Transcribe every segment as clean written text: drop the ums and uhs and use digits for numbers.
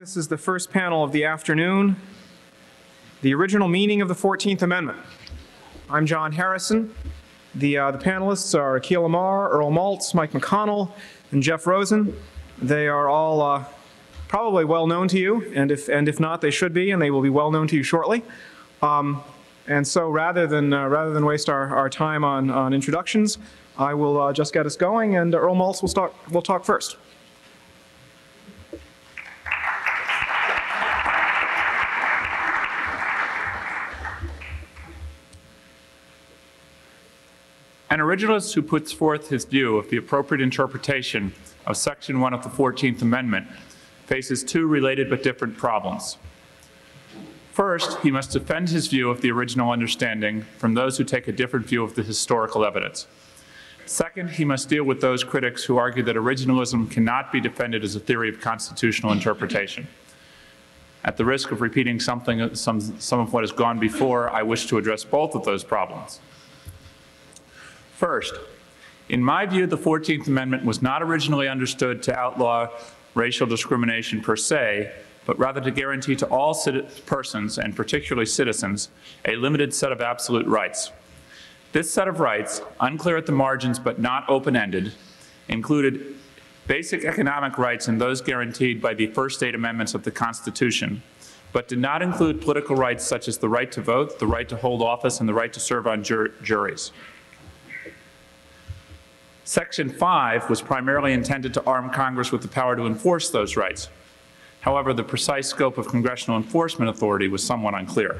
This is the first panel of the afternoon, the original meaning of the 14th Amendment. I'm John Harrison. The panelists are Akhil Amar, Earl Maltz, Mike McConnell, and Jeff Rosen. They are all probably well known to you, and if not, they should be, and they will be well known to you shortly. And so rather than waste our time on introductions, I will just get us going, and Earl Maltz will talk first. An originalist who puts forth his view of the appropriate interpretation of Section 1 of the 14th Amendment faces two related but different problems. First, he must defend his view of the original understanding from those who take a different view of the historical evidence. Second, he must deal with those critics who argue that originalism cannot be defended as a theory of constitutional interpretation. At the risk of repeating some of what has gone before, I wish to address both of those problems. First, in my view, the 14th Amendment was not originally understood to outlaw racial discrimination per se, but rather to guarantee to all persons, and particularly citizens, a limited set of absolute rights. This set of rights, unclear at the margins but not open-ended, included basic economic rights and those guaranteed by the first 8 amendments of the Constitution, but did not include political rights such as the right to vote, the right to hold office, and the right to serve on juries. Section 5 was primarily intended to arm Congress with the power to enforce those rights. However, the precise scope of congressional enforcement authority was somewhat unclear.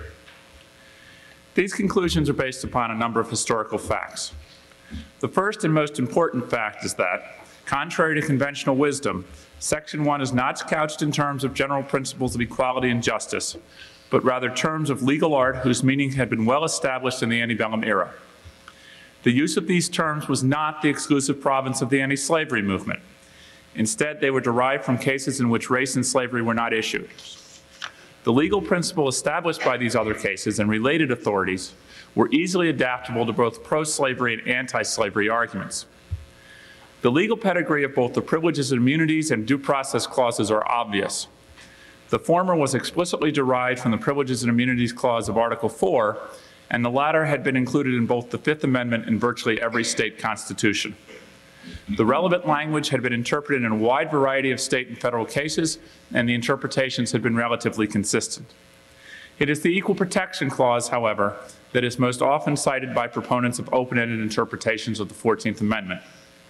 These conclusions are based upon a number of historical facts. The first and most important fact is that, contrary to conventional wisdom, Section 1 is not couched in terms of general principles of equality and justice, but rather terms of legal art whose meaning had been well established in the antebellum era. The use of these terms was not the exclusive province of the anti-slavery movement. Instead, they were derived from cases in which race and slavery were not issued. The legal principle established by these other cases and related authorities were easily adaptable to both pro-slavery and anti-slavery arguments. The legal pedigree of both the privileges and immunities and due process clauses are obvious. The former was explicitly derived from the Privileges and Immunities Clause of Article 4, and the latter had been included in both the Fifth Amendment and virtually every state constitution. The relevant language had been interpreted in a wide variety of state and federal cases, and the interpretations had been relatively consistent. It is the Equal Protection Clause, however, that is most often cited by proponents of open-ended interpretations of the 14th Amendment.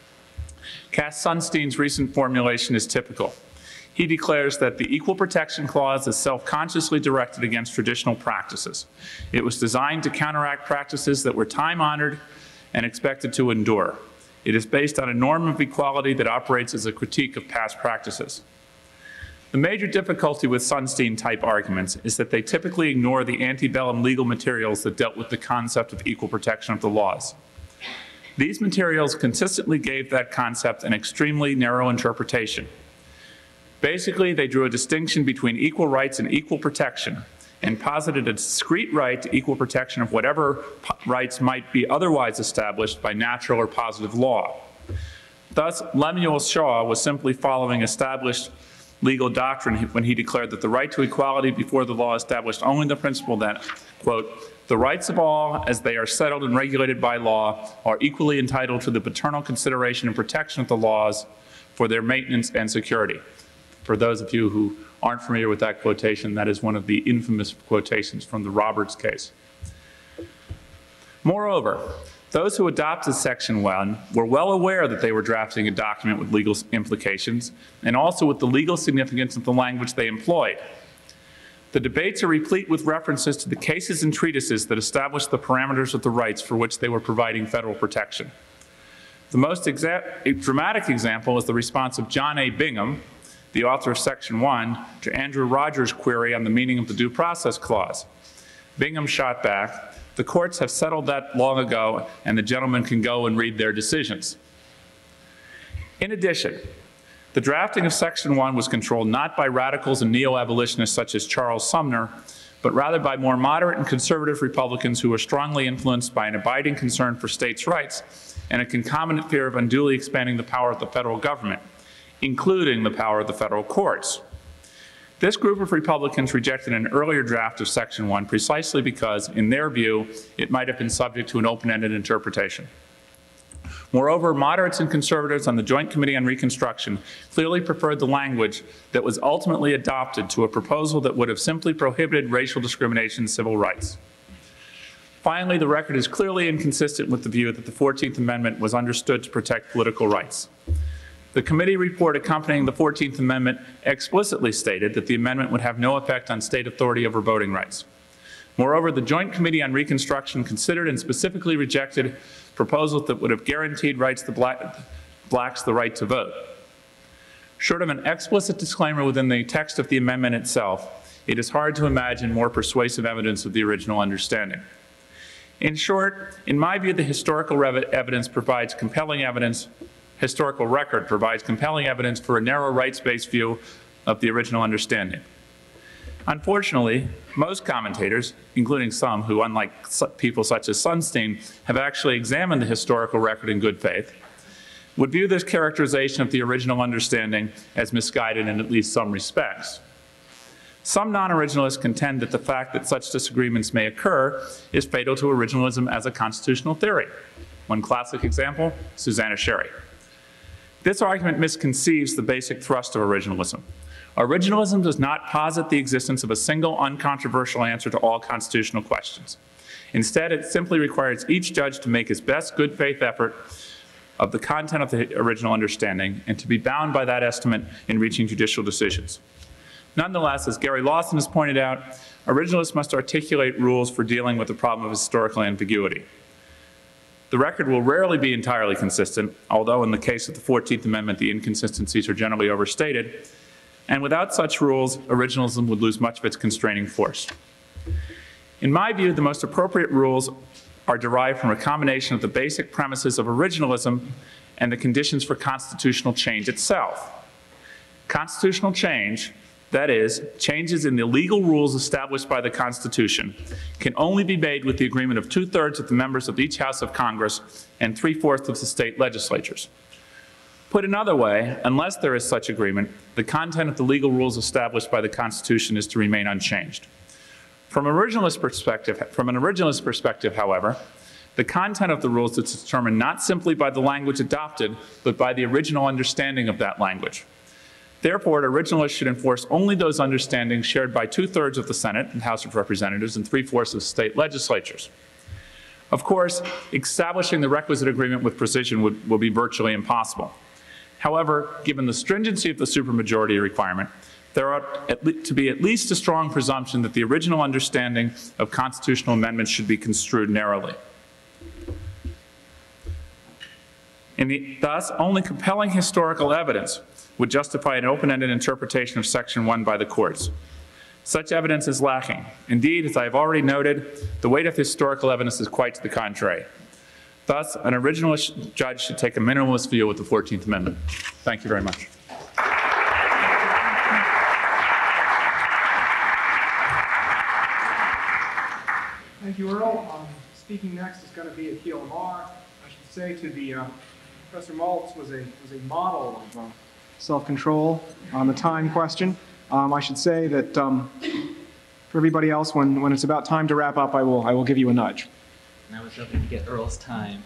Cass Sunstein's recent formulation is typical. He declares that the Equal Protection Clause is self-consciously directed against traditional practices. It was designed to counteract practices that were time-honored and expected to endure. It is based on a norm of equality that operates as a critique of past practices. The major difficulty with Sunstein-type arguments is that they typically ignore the antebellum legal materials that dealt with the concept of equal protection of the laws. These materials consistently gave that concept an extremely narrow interpretation. Basically, they drew a distinction between equal rights and equal protection and posited a discrete right to equal protection of whatever rights might be otherwise established by natural or positive law. Thus, Lemuel Shaw was simply following established legal doctrine when he declared that the right to equality before the law established only the principle that, quote, the rights of all, as they are settled and regulated by law, are equally entitled to the paternal consideration and protection of the laws for their maintenance and security. For those of you who aren't familiar with that quotation, that is one of the infamous quotations from the Roberts case. Moreover, those who adopted Section 1 were well aware that they were drafting a document with legal implications and also with the legal significance of the language they employed. The debates are replete with references to the cases and treatises that established the parameters of the rights for which they were providing federal protection. The most dramatic example is the response of John A. Bingham, the author of Section 1, to Andrew Rogers' query on the meaning of the Due Process Clause. Bingham shot back, "The courts have settled that long ago, and the gentlemen can go and read their decisions." In addition, the drafting of Section 1 was controlled not by radicals and neo-abolitionists such as Charles Sumner, but rather by more moderate and conservative Republicans who were strongly influenced by an abiding concern for states' rights and a concomitant fear of unduly expanding the power of the federal government, including the power of the federal courts. This group of Republicans rejected an earlier draft of Section 1 precisely because, in their view, it might have been subject to an open-ended interpretation. Moreover, moderates and conservatives on the Joint Committee on Reconstruction clearly preferred the language that was ultimately adopted to a proposal that would have simply prohibited racial discrimination and civil rights. Finally, the record is clearly inconsistent with the view that the 14th Amendment was understood to protect political rights. The committee report accompanying the 14th Amendment explicitly stated that the amendment would have no effect on state authority over voting rights. Moreover, the Joint Committee on Reconstruction considered and specifically rejected proposals that would have guaranteed rights to blacks the right to vote. Short of an explicit disclaimer within the text of the amendment itself, it is hard to imagine more persuasive evidence of the original understanding. In short, in my view, the historical record provides compelling evidence for a narrow rights-based view of the original understanding. Unfortunately, most commentators, including some who, unlike people such as Sunstein, have actually examined the historical record in good faith, would view this characterization of the original understanding as misguided in at least some respects. Some non-originalists contend that the fact that such disagreements may occur is fatal to originalism as a constitutional theory. One classic example, Susanna Sherry. This argument misconceives the basic thrust of originalism. Originalism does not posit the existence of a single uncontroversial answer to all constitutional questions. Instead, it simply requires each judge to make his best good faith effort of the content of the original understanding and to be bound by that estimate in reaching judicial decisions. Nonetheless, as Gary Lawson has pointed out, originalists must articulate rules for dealing with the problem of historical ambiguity. The record will rarely be entirely consistent, although in the case of the 14th Amendment, the inconsistencies are generally overstated. And without such rules, originalism would lose much of its constraining force. In my view, the most appropriate rules are derived from a combination of the basic premises of originalism and the conditions for constitutional change itself. Constitutional change, that is, changes in the legal rules established by the Constitution, can only be made with the agreement of 2/3 of the members of each House of Congress and 3/4 of the state legislatures. Put another way, unless there is such agreement, the content of the legal rules established by the Constitution is to remain unchanged. From an originalist perspective, however, the content of the rules is determined not simply by the language adopted, but by the original understanding of that language. Therefore, originalists should enforce only those understandings shared by 2/3 of the Senate and House of Representatives and 3/4 of state legislatures. Of course, establishing the requisite agreement with precision will be virtually impossible. However, given the stringency of the supermajority requirement, there ought to be at least a strong presumption that the original understanding of constitutional amendments should be construed narrowly. Thus, only compelling historical evidence would justify an open-ended interpretation of Section 1 by the courts. Such evidence is lacking. Indeed, as I have already noted, the weight of historical evidence is quite to the contrary. Thus, an originalist judge should take a minimalist view with the 14th Amendment. Thank you very much. Thank you, Earl. Speaking next is going to be Akhil Amar. I should say to the Professor Maltz was a model of self-control on the time question. I should say that for everybody else, when it's about time to wrap up, I will give you a nudge. And I was hoping to get Earl's time.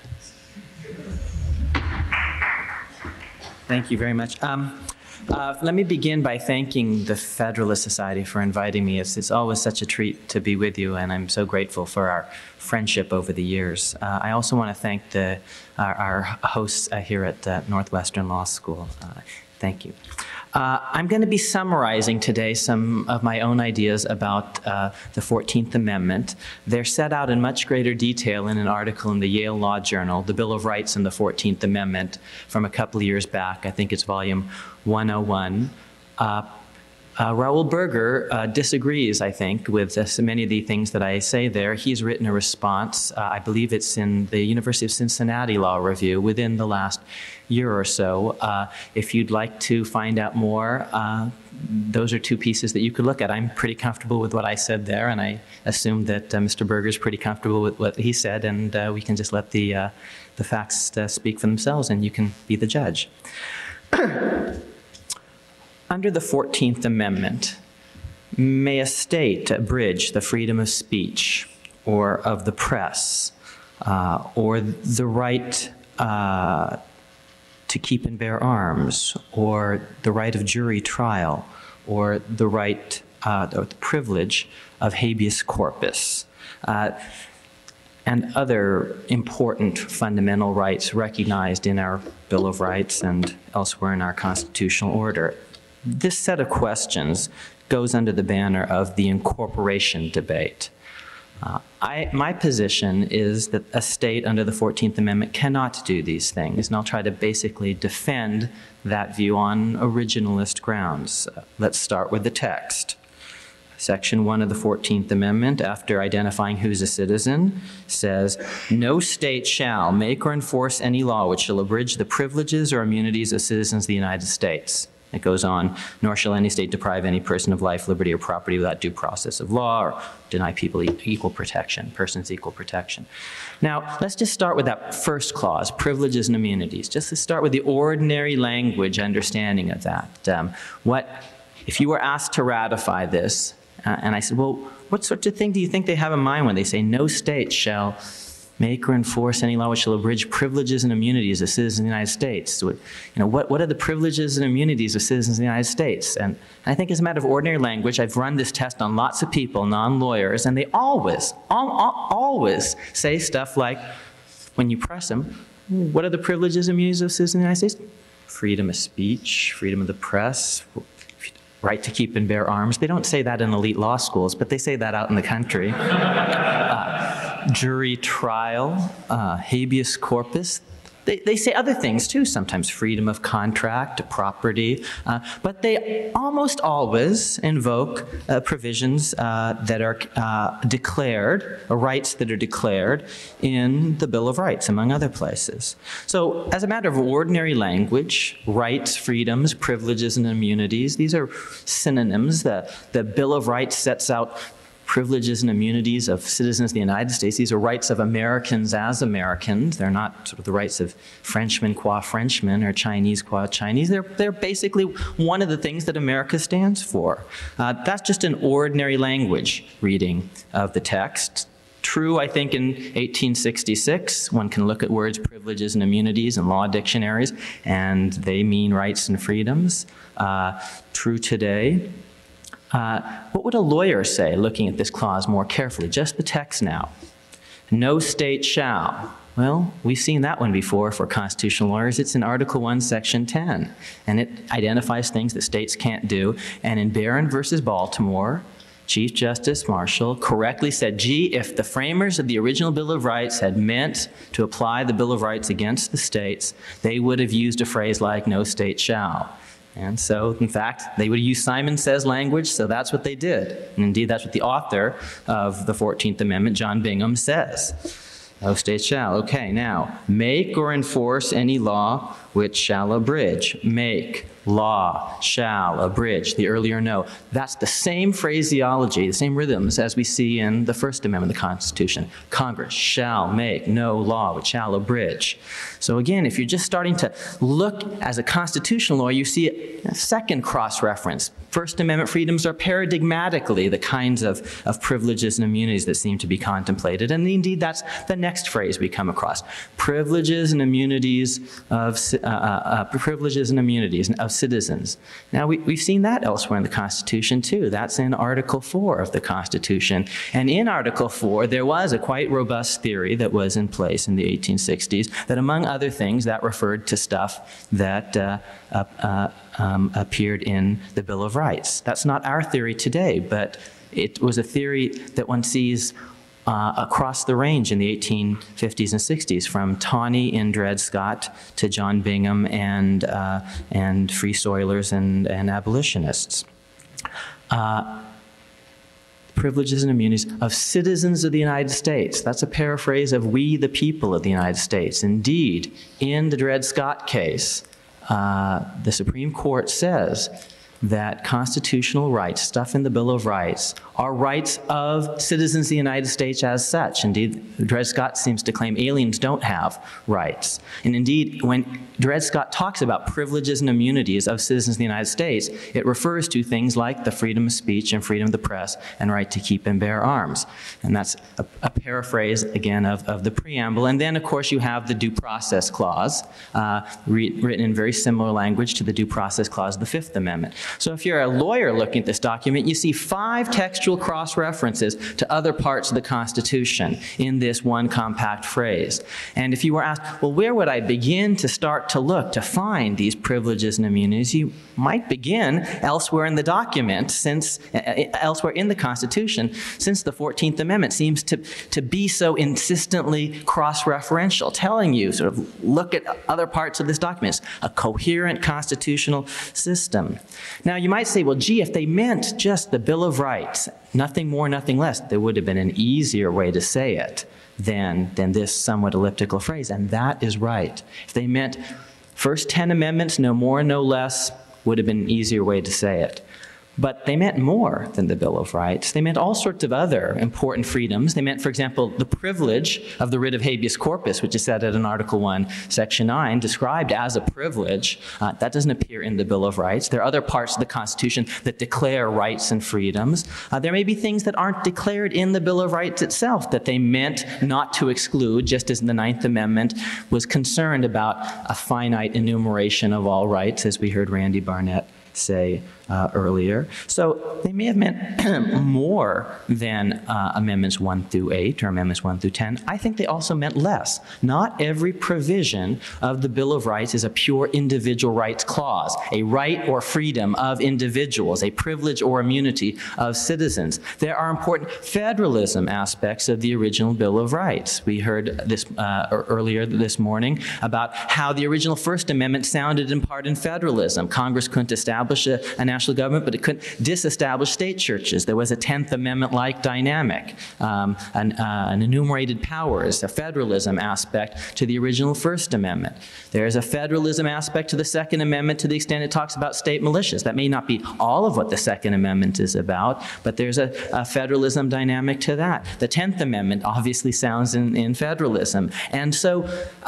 Thank you very much. Let me begin by thanking the Federalist Society for inviting me. It's always such a treat to be with you, and I'm so grateful for our friendship over the years. I also want to thank our hosts here at Northwestern Law School. Thank you. I'm going to be summarizing today some of my own ideas about the 14th Amendment. They're set out in much greater detail in an article in the Yale Law Journal, The Bill of Rights and the 14th Amendment, from a couple of years back. I think it's volume 101. Raoul Berger disagrees, I think, with many of the things that I say there. He's written a response. I believe it's in the University of Cincinnati Law Review within the last year or so. If you'd like to find out more, those are two pieces that you could look at. I'm pretty comfortable with what I said there, and I assume that Mr. Berger's pretty comfortable with what he said, and we can just let the facts speak for themselves, and you can be the judge. Under the 14th Amendment, may a state abridge the freedom of speech or of the press or the right to keep and bear arms or the right of jury trial or the right or the privilege of habeas corpus and other important fundamental rights recognized in our Bill of Rights and elsewhere in our constitutional order. This set of questions goes under the banner of the incorporation debate. My position is that a state under the 14th Amendment cannot do these things, and I'll try to basically defend that view on originalist grounds. Let's start with the text. Section 1 of the 14th Amendment, after identifying who's a citizen, says, "No state shall make or enforce any law which shall abridge the privileges or immunities of citizens of the United States." It goes on, "Nor shall any state deprive any person of life, liberty, or property without due process of law, or deny people equal protection, persons equal protection." Now, let's just start with that first clause, privileges and immunities. Just to start with the ordinary language understanding of that. If you were asked to ratify this, and I said, well, what sort of thing do you think they have in mind when they say no state shall make or enforce any law which shall abridge privileges and immunities of citizens of the United States? So, what are the privileges and immunities of citizens of the United States? And I think as a matter of ordinary language, I've run this test on lots of people, non-lawyers, and they always say stuff like, when you press them, what are the privileges and immunities of citizens of the United States? Freedom of speech, freedom of the press, right to keep and bear arms. They don't say that in elite law schools, but they say that out in the country. Jury trial, habeas corpus. They say other things too, sometimes freedom of contract, property, but they almost always invoke provisions that are declared, or rights that are declared in the Bill of Rights, among other places. So as a matter of ordinary language, rights, freedoms, privileges, and immunities, these are synonyms. The Bill of Rights sets out privileges and immunities of citizens of the United States. These are rights of Americans as Americans. They're not sort of the rights of Frenchmen qua Frenchmen or Chinese qua Chinese. They're basically one of the things that America stands for. That's just an ordinary language reading of the text. True, I think, in 1866, one can look at words privileges and immunities in law dictionaries, and they mean rights and freedoms. True today. What would a lawyer say looking at this clause more carefully? Just the text now. No state shall. Well, we've seen that one before for constitutional lawyers. It's in Article 1, Section 10, and it identifies things that states can't do. And in Barron versus Baltimore, Chief Justice Marshall correctly said, gee, if the framers of the original Bill of Rights had meant to apply the Bill of Rights against the states, they would have used a phrase like no state shall. And so, in fact, they would use Simon Says language, so that's what they did. And indeed, that's what the author of the 14th Amendment, John Bingham, says. No state shall. Okay, now, make or enforce any law which shall abridge. Make, law, shall, abridge, the earlier no. That's the same phraseology, the same rhythms as we see in the First Amendment of the Constitution. Congress shall make no law which shall abridge. So again, if you're just starting to look as a constitutional lawyer, you see a second cross-reference. First Amendment freedoms are paradigmatically the kinds of privileges and immunities that seem to be contemplated. And indeed, that's the next phrase we come across. Privileges and immunities of citizens. Now, we've seen that elsewhere in the Constitution, too. That's in Article 4 of the Constitution. And in Article 4, there was a quite robust theory that was in place in the 1860s that, among other things, that referred to stuff that appeared in the Bill of Rights. That's not our theory today, but it was a theory that one sees across the range in the 1850s and 60s, from Tawney in Dred Scott to John Bingham and Free Soilers and abolitionists. Privileges and immunities of citizens of the United States. That's a paraphrase of we the people of the United States. Indeed, in the Dred Scott case, the Supreme Court says that constitutional rights, stuff in the Bill of Rights, are rights of citizens of the United States as such. Indeed, Dred Scott seems to claim aliens don't have rights. And indeed, when Dred Scott talks about privileges and immunities of citizens of the United States, it refers to things like the freedom of speech and freedom of the press and right to keep and bear arms. And that's a paraphrase, again, of the preamble. And then, of course, you have the Due Process Clause, written in very similar language to the Due Process Clause of the Fifth Amendment. So if you're a lawyer looking at this document, you see 5 textual cross-references to other parts of the Constitution in this one compact phrase. And if you were asked, well, where would I begin to start to look to find these privileges and immunities, you might begin elsewhere in the document, since elsewhere in the Constitution, since the 14th Amendment seems to be so insistently cross-referential, telling you, sort of, look at other parts of this document. It's a coherent constitutional system. Now, you might say, well, gee, if they meant just the Bill of Rights, nothing more, nothing less, there would have been an easier way to say it than this somewhat elliptical phrase, and that is right. If they meant first 10 amendments, no more, no less, would have been an easier way to say it. But they meant more than the Bill of Rights. They meant all sorts of other important freedoms. They meant, for example, the privilege of the writ of habeas corpus, which is said in Article 1, Section 9, described as a privilege. That doesn't appear in the Bill of Rights. There are other parts of the Constitution that declare rights and freedoms. There may be things that aren't declared in the Bill of Rights itself that they meant not to exclude, just as the Ninth Amendment was concerned about a finite enumeration of all rights, as we heard Randy Barnett say earlier. So they may have meant more than Amendments 1 through 8 or Amendments 1 through 10. I think they also meant less. Not every provision of the Bill of Rights is a pure individual rights clause, a right or freedom of individuals, a privilege or immunity of citizens. There are important federalism aspects of the original Bill of Rights. We heard this earlier this morning about how the original First Amendment sounded in part in federalism. Congress couldn't establish a national government, but it couldn't disestablish state churches. There was a 10th Amendment-like dynamic, an enumerated powers, a federalism aspect to the original First Amendment. There's a federalism aspect to the Second Amendment to the extent it talks about state militias. That may not be all of what the Second Amendment is about, but there's a federalism dynamic to that. The 10th Amendment obviously sounds in federalism. And so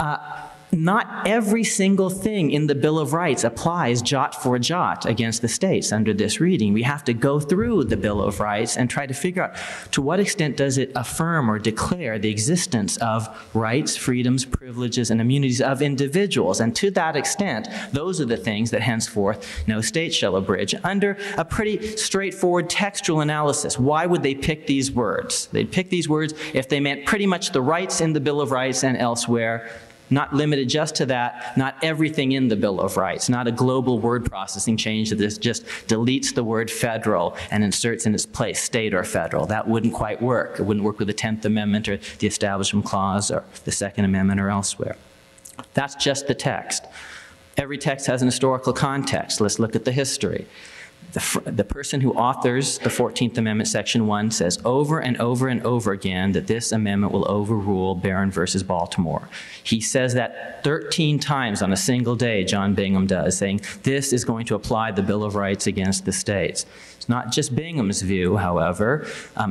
not every single thing in the Bill of Rights applies jot for jot against the states under this reading. We have to go through the Bill of Rights and try to figure out to what extent does it affirm or declare the existence of rights, freedoms, privileges, and immunities of individuals. And to that extent, those are the things that henceforth no state shall abridge. Under a pretty straightforward textual analysis, why would they pick these words? They'd pick these words if they meant pretty much the rights in the Bill of Rights and elsewhere, not limited just to that, not everything in the Bill of Rights, not a global word processing change that just deletes the word federal and inserts in its place state or federal. That wouldn't quite work. It wouldn't work with the 10th Amendment or the Establishment Clause or the Second Amendment or elsewhere. That's just the text. Every text has an historical context. Let's look at the history. The person who authors the 14th Amendment, Section 1, says over and over and over again that this amendment will overrule Barron versus Baltimore. He says that 13 times on a single day, John Bingham does, saying this is going to apply the Bill of Rights against the states. It's not just Bingham's view, however,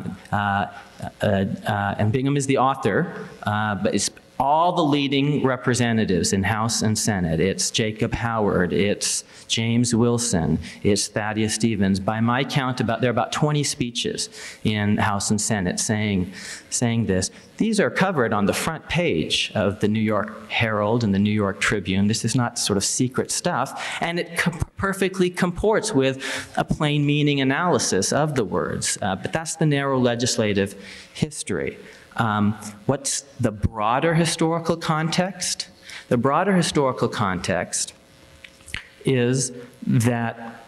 and Bingham is the author, but it's all the leading representatives in House and Senate. It's Jacob Howard, it's James Wilson, it's Thaddeus Stevens. By my count, there are about 20 speeches in House and Senate saying this. These are covered on the front page of the New York Herald and the New York Tribune. This is not sort of secret stuff, and it perfectly comports with a plain meaning analysis of the words. But that's the narrow legislative history. What's the broader historical context? The broader historical context is that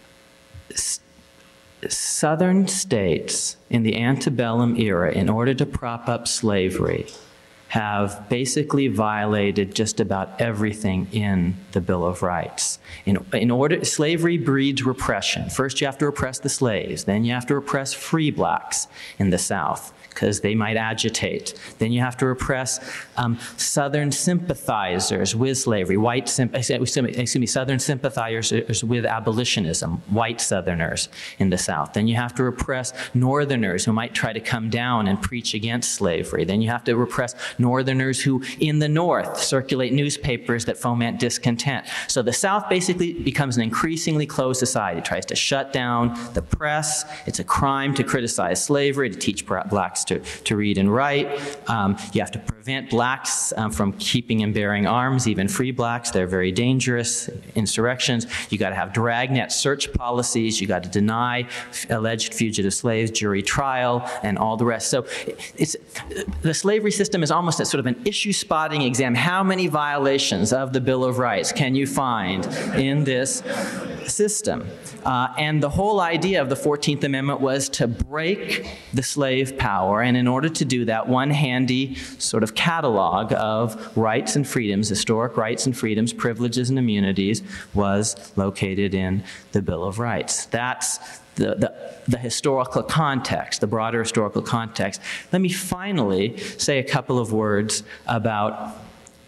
Southern states in the antebellum era, in order to prop up slavery, have basically violated just about everything in the Bill of Rights. Slavery breeds repression. First you have to repress the slaves, then you have to repress free blacks in the South. because they might agitate. Then you have to repress Southern sympathizers with slavery, Southern sympathizers with abolitionism, white Southerners in the South. Then you have to repress Northerners who might try to come down and preach against slavery. Then you have to repress Northerners who, in the North, circulate newspapers that foment discontent. So the South basically becomes an increasingly closed society. It tries to shut down the press. It's a crime to criticize slavery, to teach blacks to read and write. You have to prevent blacks from keeping and bearing arms, even free blacks. They're very dangerous insurrections. You got to have dragnet search policies. You got to deny alleged fugitive slaves jury trial and all the rest. So the slavery system is almost a sort of an issue spotting exam. How many violations of the Bill of Rights can you find in this system? And the whole idea of the 14th Amendment was to break the slave power, and in order to do that, one handy sort of catalog of rights and freedoms, historic rights and freedoms, privileges and immunities, was located in the Bill of Rights. That's the historical context, the broader historical context. Let me finally say a couple of words about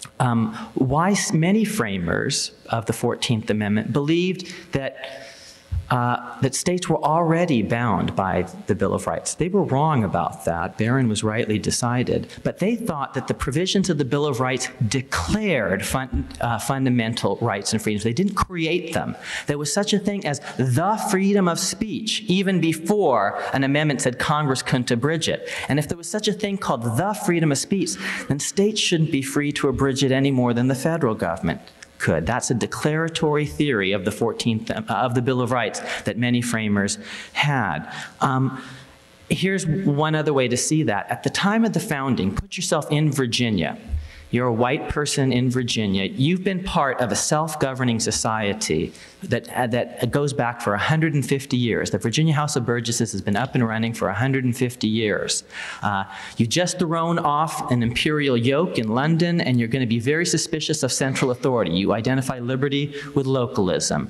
why many framers of the 14th Amendment believed that states were already bound by the Bill of Rights. They were wrong about that. Barron was rightly decided. But they thought that the provisions of the Bill of Rights declared fundamental rights and freedoms. They didn't create them. There was such a thing as the freedom of speech, even before an amendment said Congress couldn't abridge it. And if there was such a thing called the freedom of speech, then states shouldn't be free to abridge it any more than the federal government could. That's a declaratory theory of the Bill of Rights that many framers had. Here's one other way to see that. At the time of the founding, put yourself in Virginia. You're a white person in Virginia. You've been part of a self-governing society that goes back for 150 years. The Virginia House of Burgesses has been up and running for 150 years. You just thrown off an imperial yoke in London, and you're going to be very suspicious of central authority. You identify liberty with localism.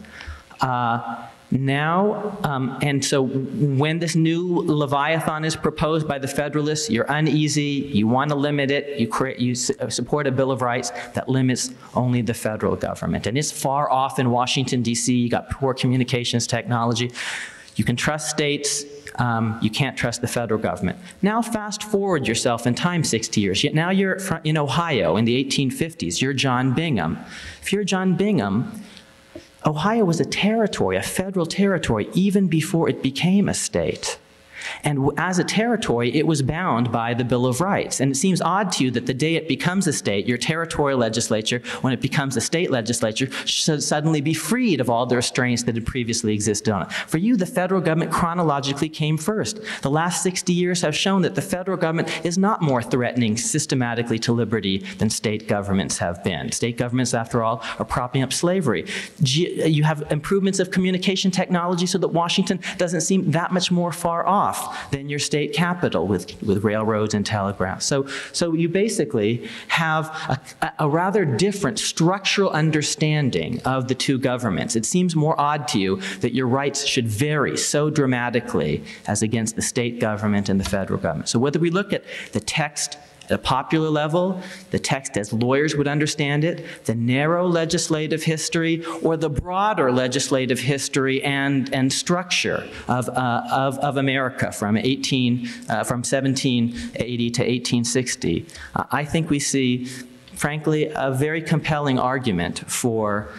And so when this new Leviathan is proposed by the Federalists, you're uneasy, you want to limit it, you support a Bill of Rights that limits only the federal government. And it's far off in Washington, D.C., you got poor communications technology. You can trust states, you can't trust the federal government. Now fast forward yourself in time 60 years. Now you're in Ohio in the 1850s, you're John Bingham. If you're John Bingham, Ohio was a territory, a federal territory, even before it became a state. And as a territory, it was bound by the Bill of Rights. And it seems odd to you that the day it becomes a state, your territorial legislature, when it becomes a state legislature, should suddenly be freed of all the restraints that had previously existed on it. For you, the federal government chronologically came first. The last 60 years have shown that the federal government is not more threatening systematically to liberty than state governments have been. State governments, after all, are propping up slavery. You have improvements of communication technology so that Washington doesn't seem that much more far off than your state capital with railroads and telegraphs. So you basically have a rather different structural understanding of the two governments. It seems more odd to you that your rights should vary so dramatically as against the state government and the federal government. So whether we look at the text at a popular level, the text as lawyers would understand it, the narrow legislative history, or the broader legislative history and structure of America from 1780 to 1860, I think we see, frankly, a very compelling argument for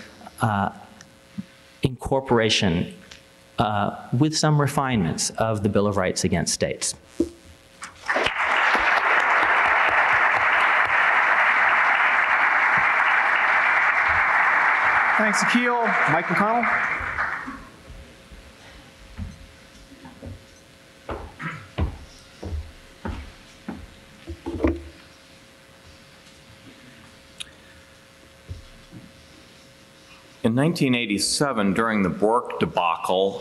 incorporation with some refinements of the Bill of Rights against states. Thanks, Akil. Mike McConnell. In 1987, during the Bork debacle,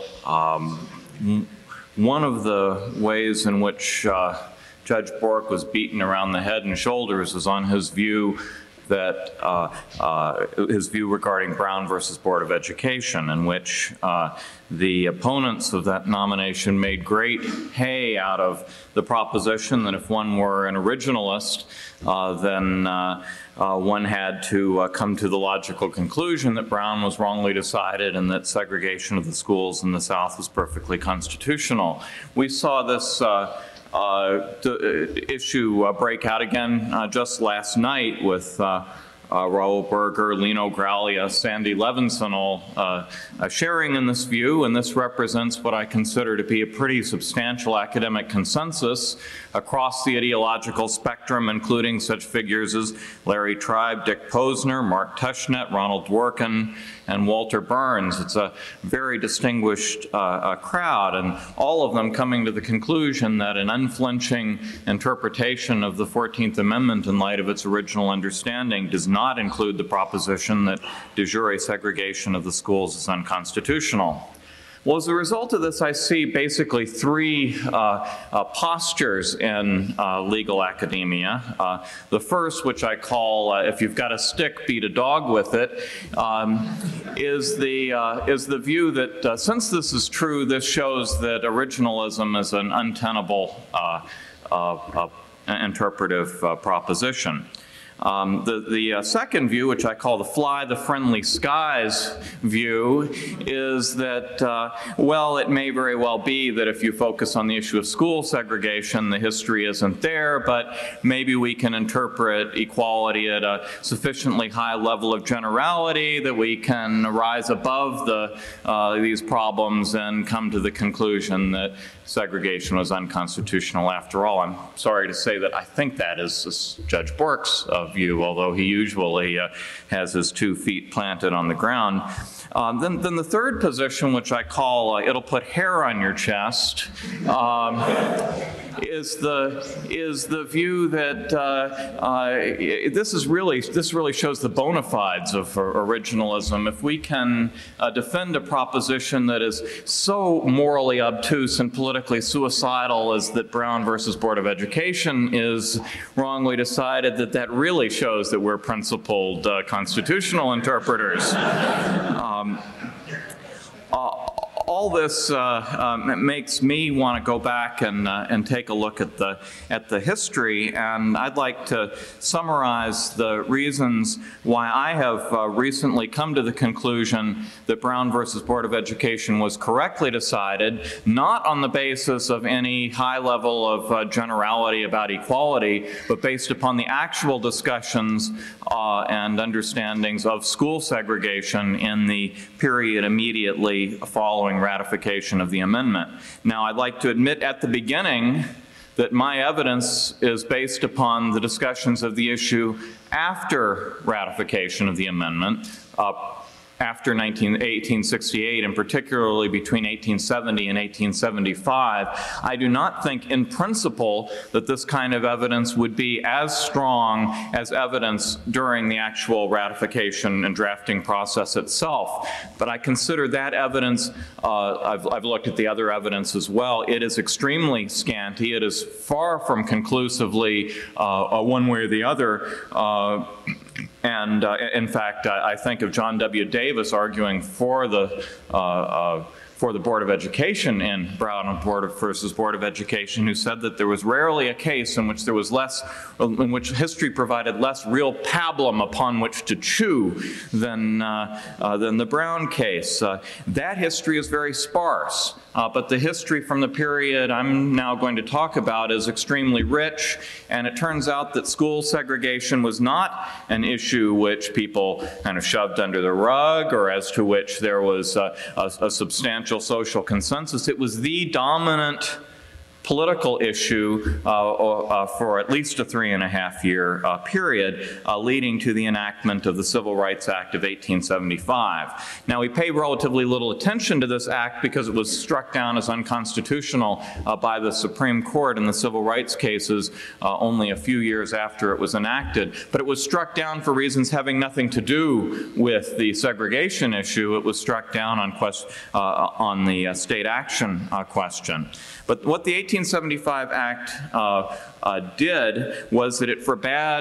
one of the ways in which Judge Bork was beaten around the head and shoulders was on his view that his view regarding Brown versus Board of Education, in which the opponents of that nomination made great hay out of the proposition that if one were an originalist, then one had to come to the logical conclusion that Brown was wrongly decided and that segregation of the schools in the South was perfectly constitutional. We saw this issue break out again just last night with Raoul Berger, Lino Graglia, Sandy Levinson all sharing in this view, and this represents what I consider to be a pretty substantial academic consensus across the ideological spectrum, including such figures as Larry Tribe, Dick Posner, Mark Tushnet, Ronald Dworkin, and Walter Burns. It's a very distinguished crowd, and all of them coming to the conclusion that an unflinching interpretation of the 14th Amendment in light of its original understanding does not include the proposition that de jure segregation of the schools is unconstitutional. Well, as a result of this, I see basically three postures in legal academia. The first, which I call, if you've got a stick, beat a dog with it, is the view that since this is true, this shows that originalism is an untenable interpretive proposition. The second view, which I call the fly the friendly skies view, is that, well, it may very well be that if you focus on the issue of school segregation, the history isn't there, but maybe we can interpret equality at a sufficiently high level of generality that we can rise above these problems and come to the conclusion that segregation was unconstitutional after all. I'm sorry to say that I think that is Judge Bork's view, although he usually has his 2 feet planted on the ground. Then the third position, which I call it'll put hair on your chest, is the view that this really shows the bona fides of originalism. If we can defend a proposition that is so morally obtuse and politically suicidal as that Brown versus Board of Education is wrongly decided, that really shows that we're principled constitutional interpreters. All this makes me want to go back and take a look at the history, and I'd like to summarize the reasons why I have recently come to the conclusion that Brown versus Board of Education was correctly decided, not on the basis of any high level of generality about equality, but based upon the actual discussions and understandings of school segregation in the period immediately following ratification of the amendment. Now, I'd like to admit at the beginning that my evidence is based upon the discussions of the issue after ratification of the amendment, after 1868, and particularly between 1870 and 1875. I do not think in principle that this kind of evidence would be as strong as evidence during the actual ratification and drafting process itself. But I consider that evidence, I've looked at the other evidence as well, it is extremely scanty. It is far from conclusively one way or the other. And in fact, I think of John W. Davis arguing for the Board of Education in Brown versus Board of Education, who said that there was rarely a case in which history provided less real pablum upon which to chew than the Brown case. That history is very sparse. But the history from the period I'm now going to talk about is extremely rich, and it turns out that school segregation was not an issue which people kind of shoved under the rug or as to which there was a substantial social consensus. It was the dominant political issue for at least a 3.5-year period leading to the enactment of the Civil Rights Act of 1875. Now, we pay relatively little attention to this act because it was struck down as unconstitutional by the Supreme Court in the civil rights cases only a few years after it was enacted. But it was struck down for reasons having nothing to do with the segregation issue. It was struck down on the state action question. But what the 1875 Act did was that it forbade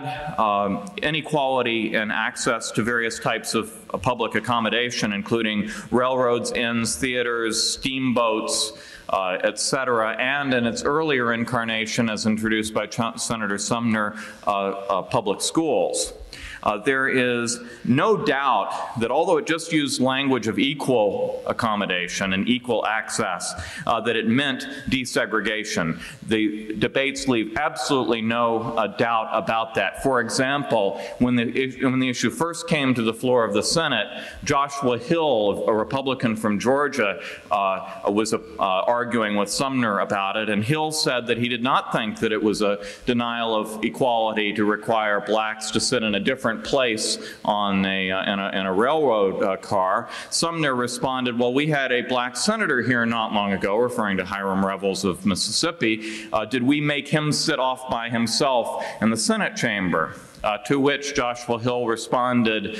inequality in access to various types of public accommodation, including railroads, inns, theaters, steamboats, et cetera, and in its earlier incarnation, as introduced by Senator Sumner, public schools. There is no doubt that although it just used language of equal accommodation and equal access, that it meant desegregation. The debates leave absolutely no doubt about that. For example, when the issue first came to the floor of the Senate, Joshua Hill, a Republican from Georgia, was arguing with Sumner about it, and Hill said that he did not think that it was a denial of equality to require blacks to sit in a different place in a railroad car. Sumner responded, well, we had a black senator here not long ago, referring to Hiram Revels of Mississippi. Did we make him sit off by himself in the Senate chamber? To which Joshua Hill responded,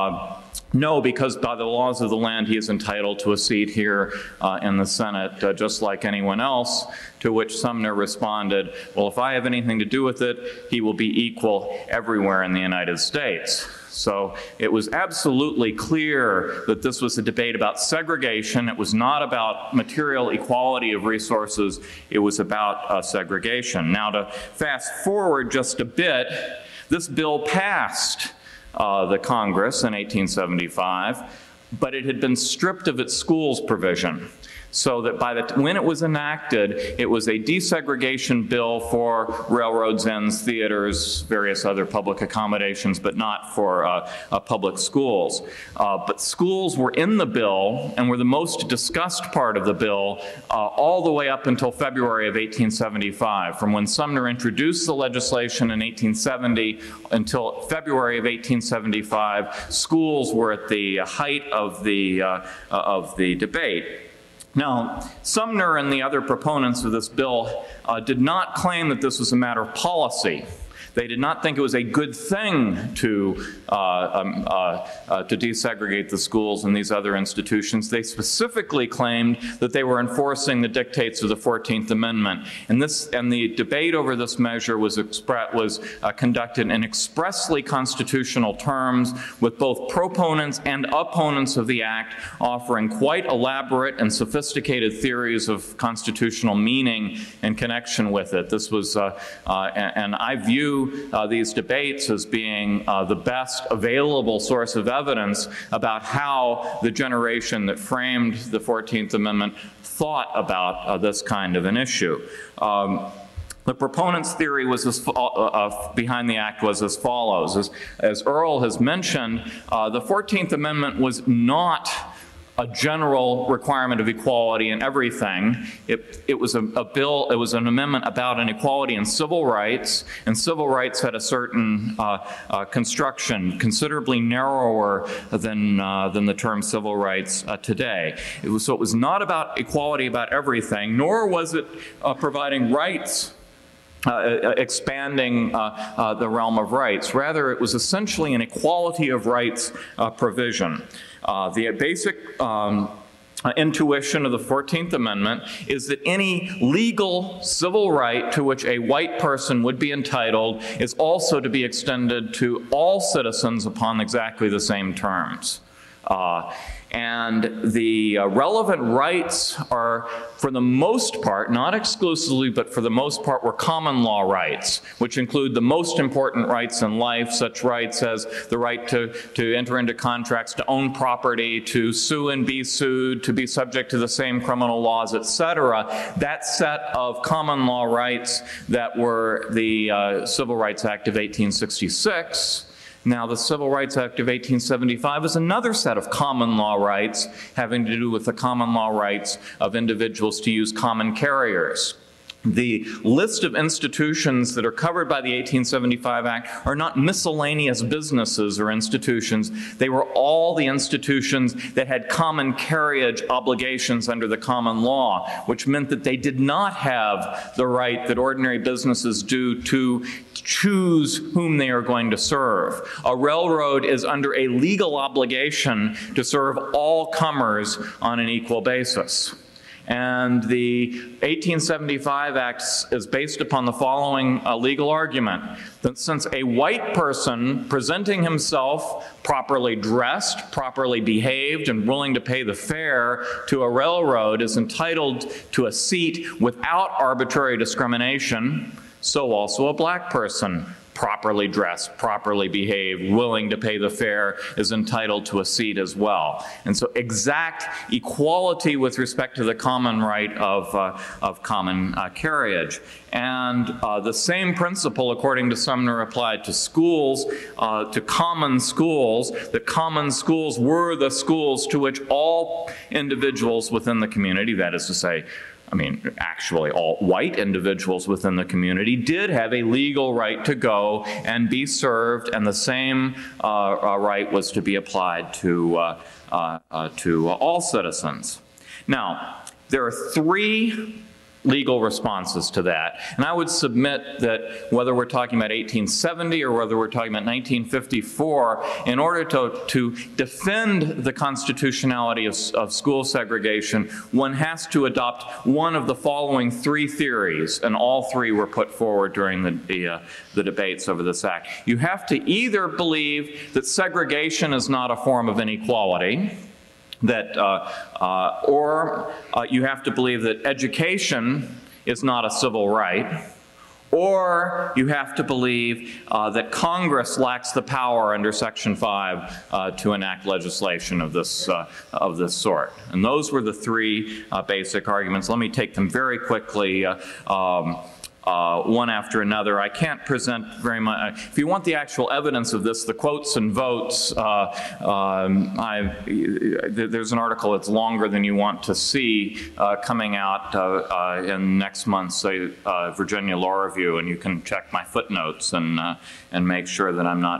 no, because by the laws of the land he is entitled to a seat here in the Senate just like anyone else. To which Sumner responded, well, if I have anything to do with it, he will be equal everywhere in the United States. So it was absolutely clear that this was a debate about segregation. It was not about material equality of resources. It was about segregation. Now, to fast forward just a bit, this bill passed the Congress in 1875, but it had been stripped of its schools provision. So that when it was enacted, it was a desegregation bill for railroads, inns, theaters, various other public accommodations, but not for public schools. But schools were in the bill and were the most discussed part of the bill all the way up until February of 1875. From when Sumner introduced the legislation in 1870 until February of 1875, schools were at the height of the debate. Now, Sumner and the other proponents of this bill did not claim that this was a matter of policy. They did not think it was a good thing to desegregate the schools and these other institutions. They specifically claimed that they were enforcing the dictates of the 14th Amendment. And the debate over this measure was conducted in expressly constitutional terms, with both proponents and opponents of the act offering quite elaborate and sophisticated theories of constitutional meaning in connection with it. This was, and I view these debates as being the best available source of evidence about how the generation that framed the 14th Amendment thought about this kind of an issue. The proponents' theory was behind the act was as follows. As Earl has mentioned, the 14th Amendment was not a general requirement of equality in everything. It was a bill, it was an amendment about an equality in civil rights, and civil rights had a certain construction, considerably narrower than the term civil rights today. So it was not about equality about everything, nor was it providing rights, expanding the realm of rights. Rather, it was essentially an equality of rights provision. The basic intuition of the 14th Amendment is that any legal civil right to which a white person would be entitled is also to be extended to all citizens upon exactly the same terms. And the relevant rights are, for the most part, not exclusively, but for the most part, were common law rights, which include the most important rights in life, such rights as the right to enter into contracts, to own property, to sue and be sued, to be subject to the same criminal laws, etc. That set of common law rights that were the Civil Rights Act of 1866. Now, the Civil Rights Act of 1875 is another set of common law rights having to do with the common law rights of individuals to use common carriers. The list of institutions that are covered by the 1875 Act are not miscellaneous businesses or institutions. They were all the institutions that had common carriage obligations under the common law, which meant that they did not have the right that ordinary businesses do to choose whom they are going to serve. A railroad is under a legal obligation to serve all comers on an equal basis. And the 1875 Act is based upon the following legal argument, that since a white person presenting himself properly dressed, properly behaved, and willing to pay the fare to a railroad is entitled to a seat without arbitrary discrimination, so also a black person, properly dressed, properly behaved, willing to pay the fare, is entitled to a seat as well. And so exact equality with respect to the common right of common carriage. And the same principle, according to Sumner, applied to schools, to common schools, that common schools were the schools to which all individuals within the community, that is to say, actually all white individuals within the community, did have a legal right to go and be served, and the same right was to be applied to all citizens. Now, there are three legal responses to that. And I would submit that whether we're talking about 1870 or whether we're talking about 1954, in order to defend the constitutionality of school segregation, one has to adopt one of the following three theories, and all three were put forward during the debates over this act. You have to either believe that segregation is not a form of inequality, or you have to believe that education is not a civil right, or you have to believe that Congress lacks the power under Section 5 to enact legislation of this sort. And those were the three basic arguments. Let me take them very quickly. One after another. I can't present very much. If you want the actual evidence of this, the quotes and votes, there's an article that's longer than you want to see coming out in next month's Virginia Law Review, and you can check my footnotes and make sure that I'm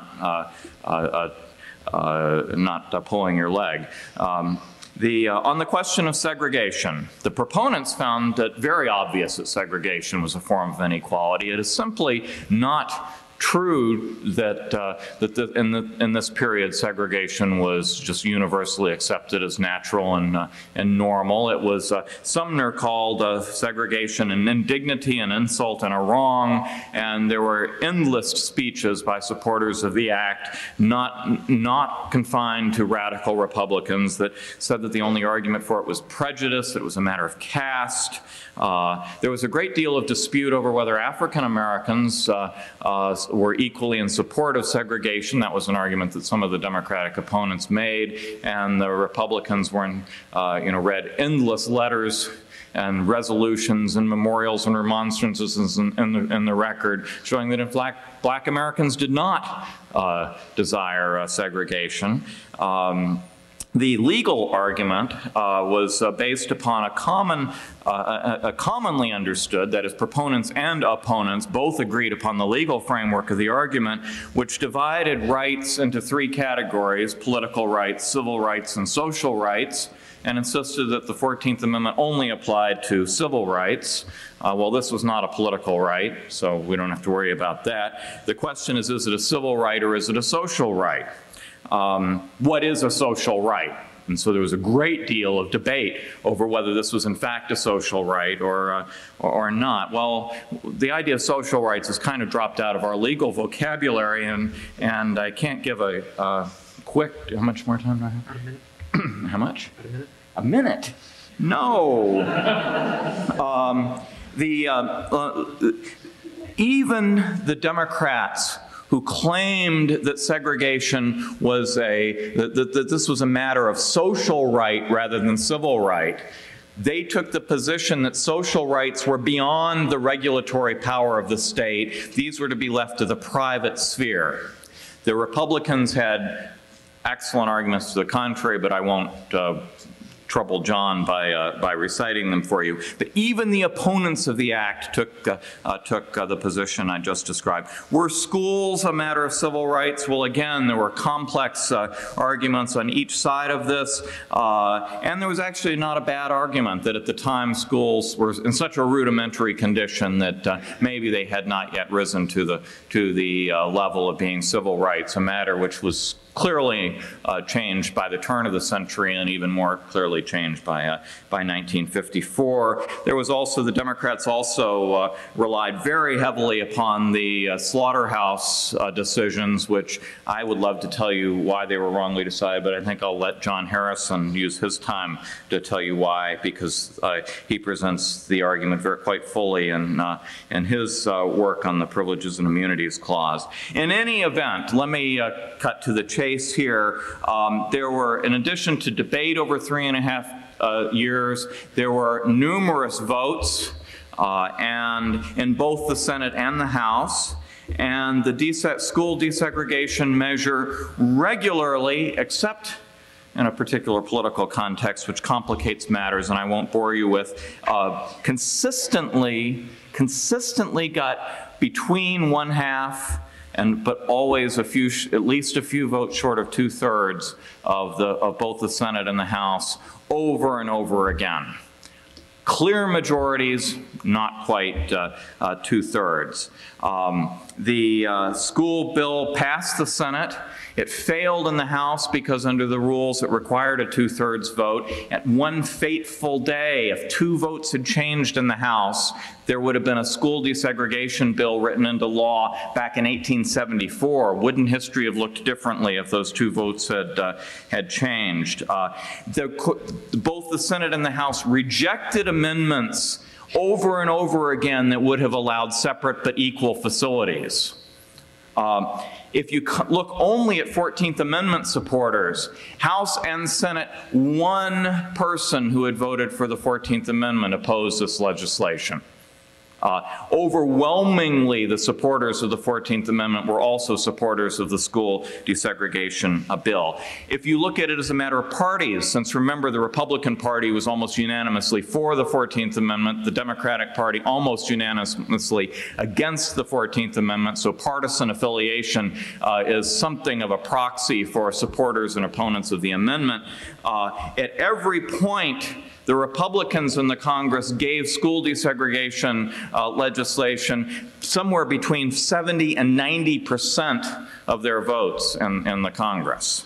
not pulling your leg. On the question of segregation, the proponents found that very obvious that segregation was a form of inequality. It is simply not true that in this period segregation was just universally accepted as natural and normal. It was Sumner called segregation an indignity, an insult, and a wrong, and there were endless speeches by supporters of the act, not confined to radical Republicans, that said that the only argument for it was prejudice, that it was a matter of caste. There was a great deal of dispute over whether African Americans were equally in support of segregation. That was an argument that some of the Democratic opponents made, and the Republicans read endless letters and resolutions and memorials and remonstrances in the record showing that in fact black Americans did not desire segregation. The legal argument was based upon a commonly understood, that is, proponents and opponents both agreed upon the legal framework of the argument, which divided rights into three categories: political rights, civil rights, and social rights, and insisted that the 14th Amendment only applied to civil rights. Well, this was not a political right, so we don't have to worry about that. The question is it a civil right or is it a social right? What is a social right? And so there was a great deal of debate over whether this was in fact a social right or not. Well, the idea of social rights has kind of dropped out of our legal vocabulary, and I can't give a quick, how much more time do I have? About a minute. How much? About a minute. A minute? No. Even the Democrats who claimed that segregation was that this was a matter of social right rather than civil right, they took the position that social rights were beyond the regulatory power of the state. These were to be left to the private sphere. The Republicans had excellent arguments to the contrary, but I won't trouble John by reciting them for you. But even the opponents of the act took the position I just described. Were schools a matter of civil rights? Well, again, there were complex arguments on each side of this, and there was actually not a bad argument that at the time schools were in such a rudimentary condition that maybe they had not yet risen to the level of being civil rights, a matter which was clearly changed by the turn of the century and even more clearly substantially changed by 1954. There was also, the Democrats also relied very heavily upon the slaughterhouse decisions, which I would love to tell you why they were wrongly decided, but I think I'll let John Harrison use his time to tell you why, because he presents the argument quite fully in his work on the Privileges and Immunities Clause. In any event, let me cut to the chase here. There were, in addition to debate over 3.5 years, there were numerous votes, and in both the Senate and the House. And the school desegregation measure regularly, except in a particular political context which complicates matters, and I won't bore you with, consistently got between 1/2 but always at least a few votes short of 2/3 of both the Senate and the House over and over again. Clear majorities, not quite 2/3. The school bill passed the Senate. It failed in the House because under the rules it required a 2/3 vote. At one fateful day, if 2 votes had changed in the House, there would have been a school desegregation bill written into law back in 1874. Wouldn't history have looked differently if those 2 votes had changed? Both the Senate and the House rejected amendments over and over again that would have allowed separate but equal facilities. If you look only at 14th Amendment supporters, House and Senate, one person who had voted for the 14th Amendment opposed this legislation. Overwhelmingly, the supporters of the 14th Amendment were also supporters of the school desegregation bill. If you look at it as a matter of parties, since remember the Republican Party was almost unanimously for the 14th Amendment, the Democratic Party almost unanimously against the 14th Amendment, so partisan affiliation is something of a proxy for supporters and opponents of the amendment. At every point, the Republicans in the Congress gave school desegregation legislation somewhere between 70 and 90% of their votes in the Congress.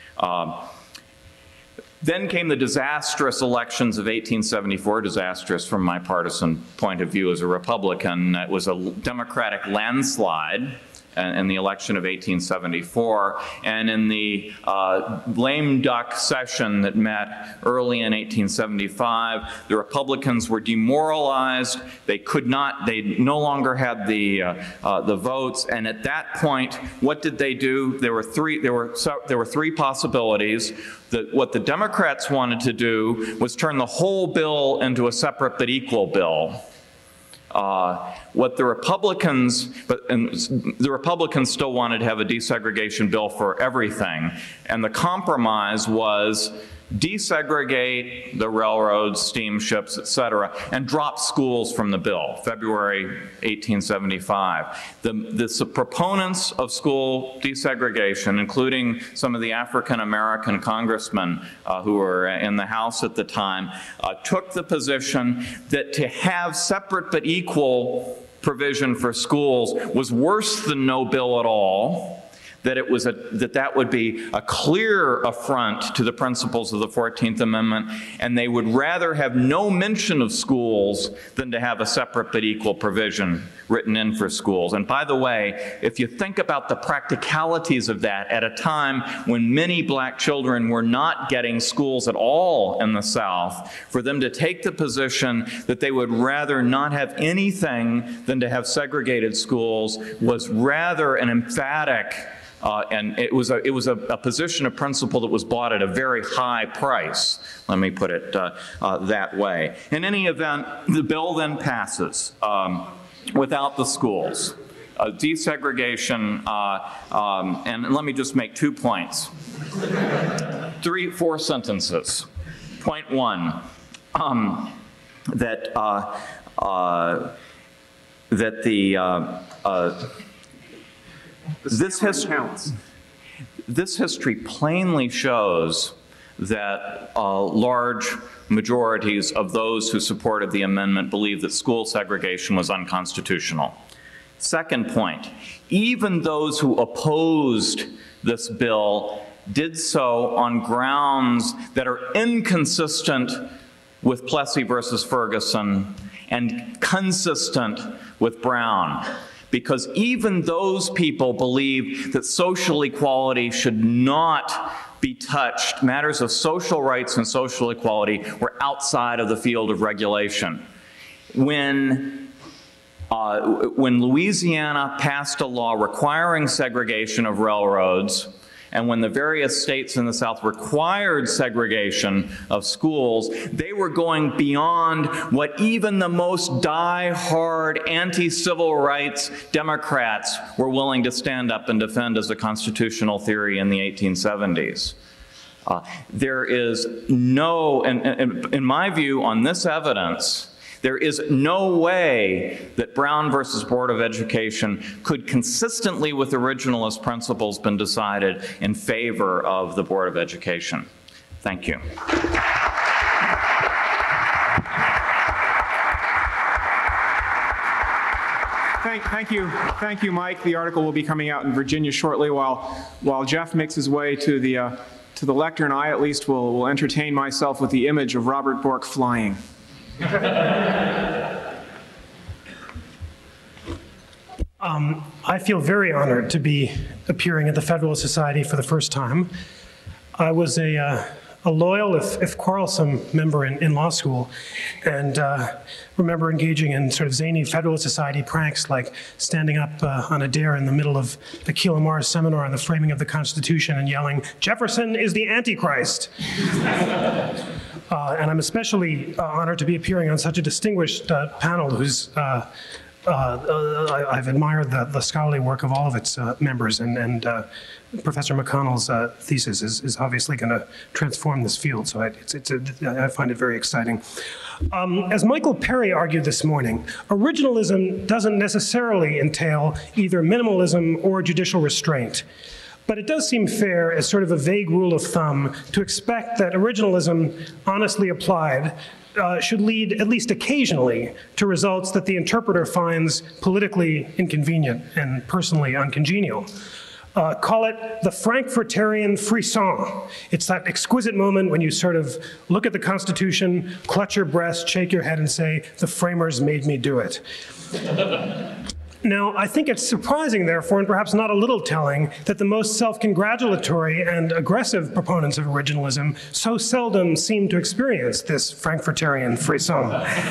Then came the disastrous elections of 1874, disastrous from my partisan point of view as a Republican. It was a Democratic landslide in the election of 1874, and in the lame duck session that met early in 1875, the Republicans were demoralized. They no longer had the votes, and at that point, what did they do? There were three possibilities. What the Democrats wanted to do was turn the whole bill into a separate but equal bill. What the Republicans still wanted to have a desegregation bill for everything, and the compromise was desegregate the railroads, steamships, etc., and drop schools from the bill, February 1875. The proponents of school desegregation, including some of the African-American congressmen who were in the House at the time, took the position that to have separate but equal provision for schools was worse than no bill at all, that would be a clear affront to the principles of the 14th Amendment, and they would rather have no mention of schools than to have a separate but equal provision written in for schools. And by the way, if you think about the practicalities of that at a time when many black children were not getting schools at all in the South, for them to take the position that they would rather not have anything than to have segregated schools was rather an emphatic and it was a position of principle that was bought at a very high price. Let me put it that way. In any event, the bill then passes without the schools. Desegregation, and let me just make 2 points. 4 sentences. Point 1, This history plainly shows that large majorities of those who supported the amendment believed that school segregation was unconstitutional. Second point, even those who opposed this bill did so on grounds that are inconsistent with Plessy versus Ferguson and consistent with Brown. Because even those people believe that social equality should not be touched. Matters of social rights and social equality were outside of the field of regulation. When Louisiana passed a law requiring segregation of railroads, and when the various states in the South required segregation of schools, they were going beyond what even the most die-hard anti-civil rights Democrats were willing to stand up and defend as a constitutional theory in the 1870s. There is no, and in my view, on this evidence, there is no way that Brown versus Board of Education could consistently with originalist principles been decided in favor of the Board of Education. Thank you. Thank you, Mike. The article will be coming out in Virginia shortly. While Jeff makes his way to the lectern, I at least will entertain myself with the image of Robert Bork flying. I feel very honored to be appearing at the Federalist Society for the first time. I was a loyal, if quarrelsome, member in law school, and remember engaging in sort of zany Federalist Society pranks like standing up on a dare in the middle of the Akhil Amar seminar on the framing of the Constitution and yelling, "Jefferson is the Antichrist." And I'm especially honored to be appearing on such a distinguished panel whose I've admired the scholarly work of all of its members, and Professor McConnell's thesis is obviously going to transform this field, so I find it very exciting. As Michael Perry argued this morning, originalism doesn't necessarily entail either minimalism or judicial restraint. But it does seem fair, as sort of a vague rule of thumb, to expect that originalism, honestly applied, should lead, at least occasionally, to results that the interpreter finds politically inconvenient and personally uncongenial. Call it the Frankfurterian frisson. It's that exquisite moment when you sort of look at the Constitution, clutch your breast, shake your head, and say, "The framers made me do it." Now, I think it's surprising, therefore, and perhaps not a little telling, that the most self-congratulatory and aggressive proponents of originalism so seldom seem to experience this Frankfurterian frisson.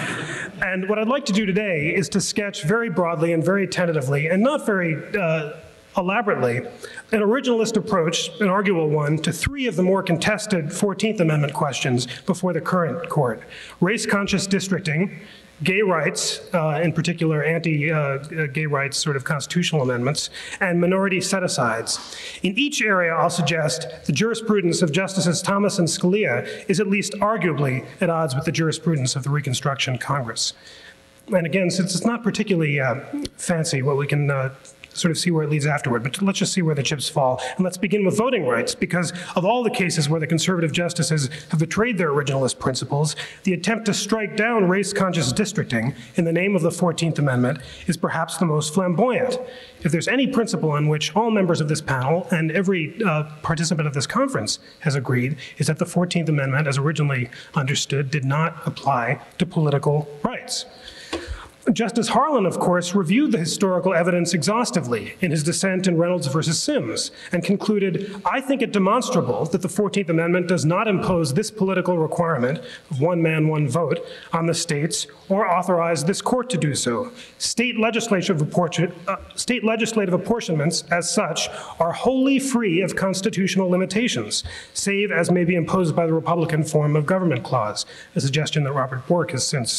And what I'd like to do today is to sketch very broadly and very tentatively, and not very elaborately, an originalist approach, an arguable one, to three of the more contested 14th Amendment questions before the current court: race-conscious districting, gay rights, in particular anti-gay rights sort of constitutional amendments, and minority set-asides. In each area, I'll suggest, the jurisprudence of Justices Thomas and Scalia is at least arguably at odds with the jurisprudence of the Reconstruction Congress. And again, since it's not particularly fancy, well, we can sort of see where it leads afterward, but let's just see where the chips fall. And let's begin with voting rights, because of all the cases where the conservative justices have betrayed their originalist principles, the attempt to strike down race-conscious districting in the name of the 14th Amendment is perhaps the most flamboyant. If there's any principle on which all members of this panel and every participant of this conference has agreed, is that the 14th Amendment, as originally understood, did not apply to political rights. Justice Harlan, of course, reviewed the historical evidence exhaustively in his dissent in Reynolds versus Sims and concluded, "I think it demonstrable that the 14th Amendment does not impose this political requirement of one man, one vote on the states or authorize this court to do so. State legislative apportionments, as such, are wholly free of constitutional limitations, save as may be imposed by the Republican form of government clause," a suggestion that Robert Bork has since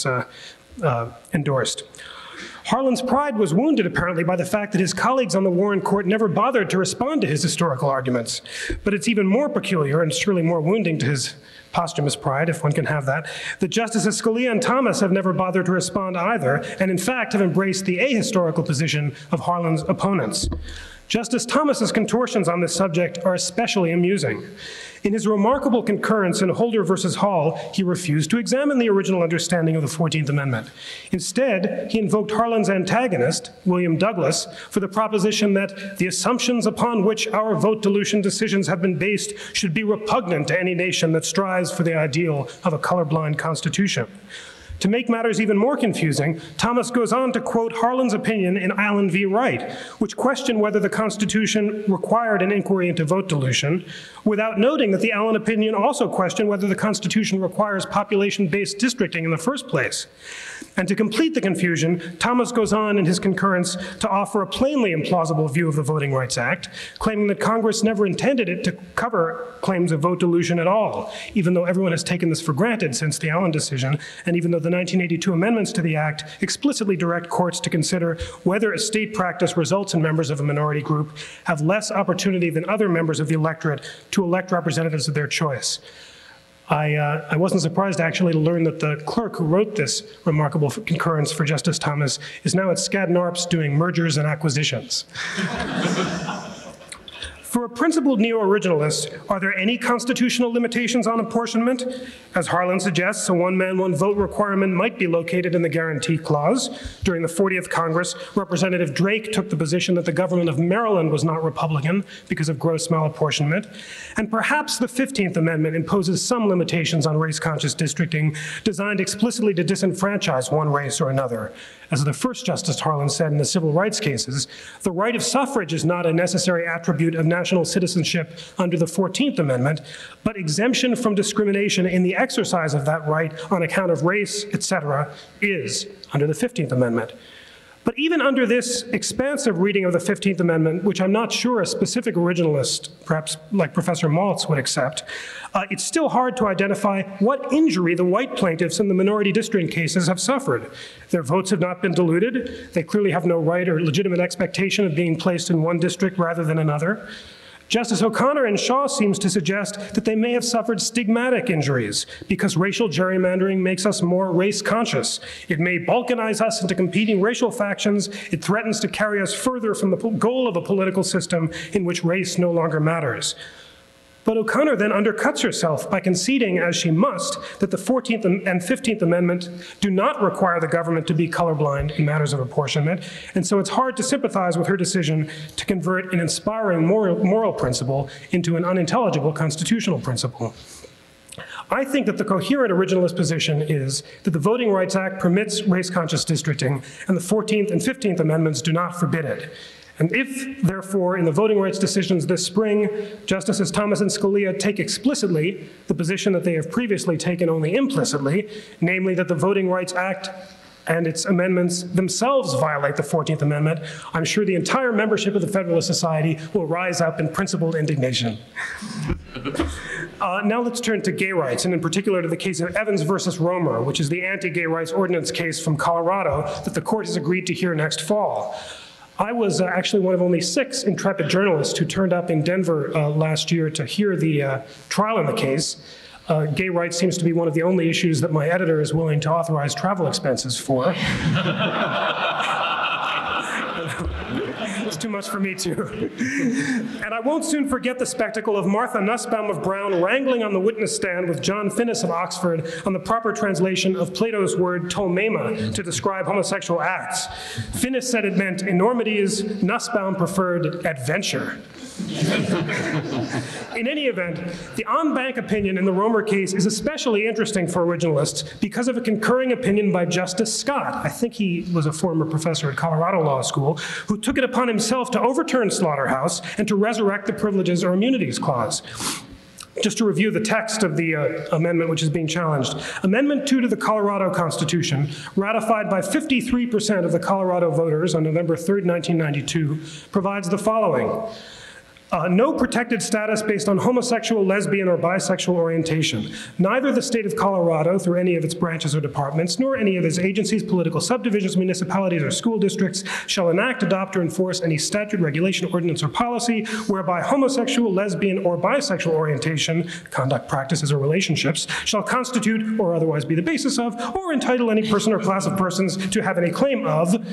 endorsed. Harlan's pride was wounded, apparently, by the fact that his colleagues on the Warren Court never bothered to respond to his historical arguments. But it's even more peculiar, and surely more wounding to his posthumous pride, if one can have that Justices Scalia and Thomas have never bothered to respond either, and in fact have embraced the ahistorical position of Harlan's opponents. Justice Thomas's contortions on this subject are especially amusing. In his remarkable concurrence in Holder versus Hall, he refused to examine the original understanding of the 14th Amendment. Instead, he invoked Harlan's antagonist, William Douglas, for the proposition that the assumptions upon which our vote dilution decisions have been based should be repugnant to any nation that strives for the ideal of a colorblind constitution. To make matters even more confusing, Thomas goes on to quote Harlan's opinion in Allen v. Wright, which questioned whether the Constitution required an inquiry into vote dilution, without noting that the Allen opinion also questioned whether the Constitution requires population-based districting in the first place. And to complete the confusion, Thomas goes on in his concurrence to offer a plainly implausible view of the Voting Rights Act, claiming that Congress never intended it to cover claims of vote dilution at all, even though everyone has taken this for granted since the Allen decision, and even though the 1982 amendments to the Act explicitly direct courts to consider whether a state practice results in members of a minority group have less opportunity than other members of the electorate to elect representatives of their choice. I wasn't surprised actually to learn that the clerk who wrote this remarkable concurrence for Justice Thomas is now at Skadden Arps doing mergers and acquisitions. For a principled neo-originalist, are there any constitutional limitations on apportionment? As Harlan suggests, a one-man, one-vote requirement might be located in the Guarantee Clause. During the 40th Congress, Representative Drake took the position that the government of Maryland was not Republican because of gross malapportionment. And perhaps the 15th Amendment imposes some limitations on race-conscious districting designed explicitly to disenfranchise one race or another. As the first Justice Harlan said in the civil rights cases, the right of suffrage is not a necessary attribute of national citizenship under the 14th Amendment, but exemption from discrimination in the exercise of that right on account of race, etc., is under the 15th Amendment. But even under this expansive reading of the 15th Amendment, which I'm not sure a specific originalist, perhaps like Professor Maltz, would accept, it's still hard to identify what injury the white plaintiffs in the minority district cases have suffered. Their votes have not been diluted. They clearly have no right or legitimate expectation of being placed in one district rather than another. Justice O'Connor in Shaw seems to suggest that they may have suffered stigmatic injuries because racial gerrymandering makes us more race conscious. It may balkanize us into competing racial factions. It threatens to carry us further from the goal of a political system in which race no longer matters. But O'Connor then undercuts herself by conceding, as she must, that the 14th and 15th Amendment do not require the government to be colorblind in matters of apportionment, and so it's hard to sympathize with her decision to convert an inspiring moral principle into an unintelligible constitutional principle. I think that the coherent originalist position is that the Voting Rights Act permits race-conscious districting, and the 14th and 15th Amendments do not forbid it. And if, therefore, in the voting rights decisions this spring, Justices Thomas and Scalia take explicitly the position that they have previously taken only implicitly, namely that the Voting Rights Act and its amendments themselves violate the 14th Amendment, I'm sure the entire membership of the Federalist Society will rise up in principled indignation. Now let's turn to gay rights, and in particular to the case of Evans versus Romer, which is the anti-gay rights ordinance case from Colorado that the court has agreed to hear next fall. I was actually one of only 6 intrepid journalists who turned up in Denver last year to hear the trial in the case. Gay rights seems to be one of the only issues that my editor is willing to authorize travel expenses for. It's too much for me, too. And I won't soon forget the spectacle of Martha Nussbaum of Brown wrangling on the witness stand with John Finnis of Oxford on the proper translation of Plato's word tolmema to describe homosexual acts. Finnis said it meant enormities, Nussbaum preferred adventure. In any event, the en banc opinion in the Romer case is especially interesting for originalists because of a concurring opinion by Justice Scott. I think he was a former professor at Colorado Law School, who took it upon himself to overturn Slaughterhouse and to resurrect the Privileges or Immunities Clause. Just to review the text of the amendment which is being challenged. Amendment 2 to the Colorado Constitution, ratified by 53% of the Colorado voters on November 3rd, 1992, provides the following. No protected status based on homosexual, lesbian, or bisexual orientation. Neither the state of Colorado, through any of its branches or departments, nor any of its agencies, political subdivisions, municipalities, or school districts shall enact, adopt, or enforce any statute, regulation, ordinance, or policy whereby homosexual, lesbian, or bisexual orientation, conduct, practices, or relationships shall constitute or otherwise be the basis of, or entitle any person or class of persons to have any claim of,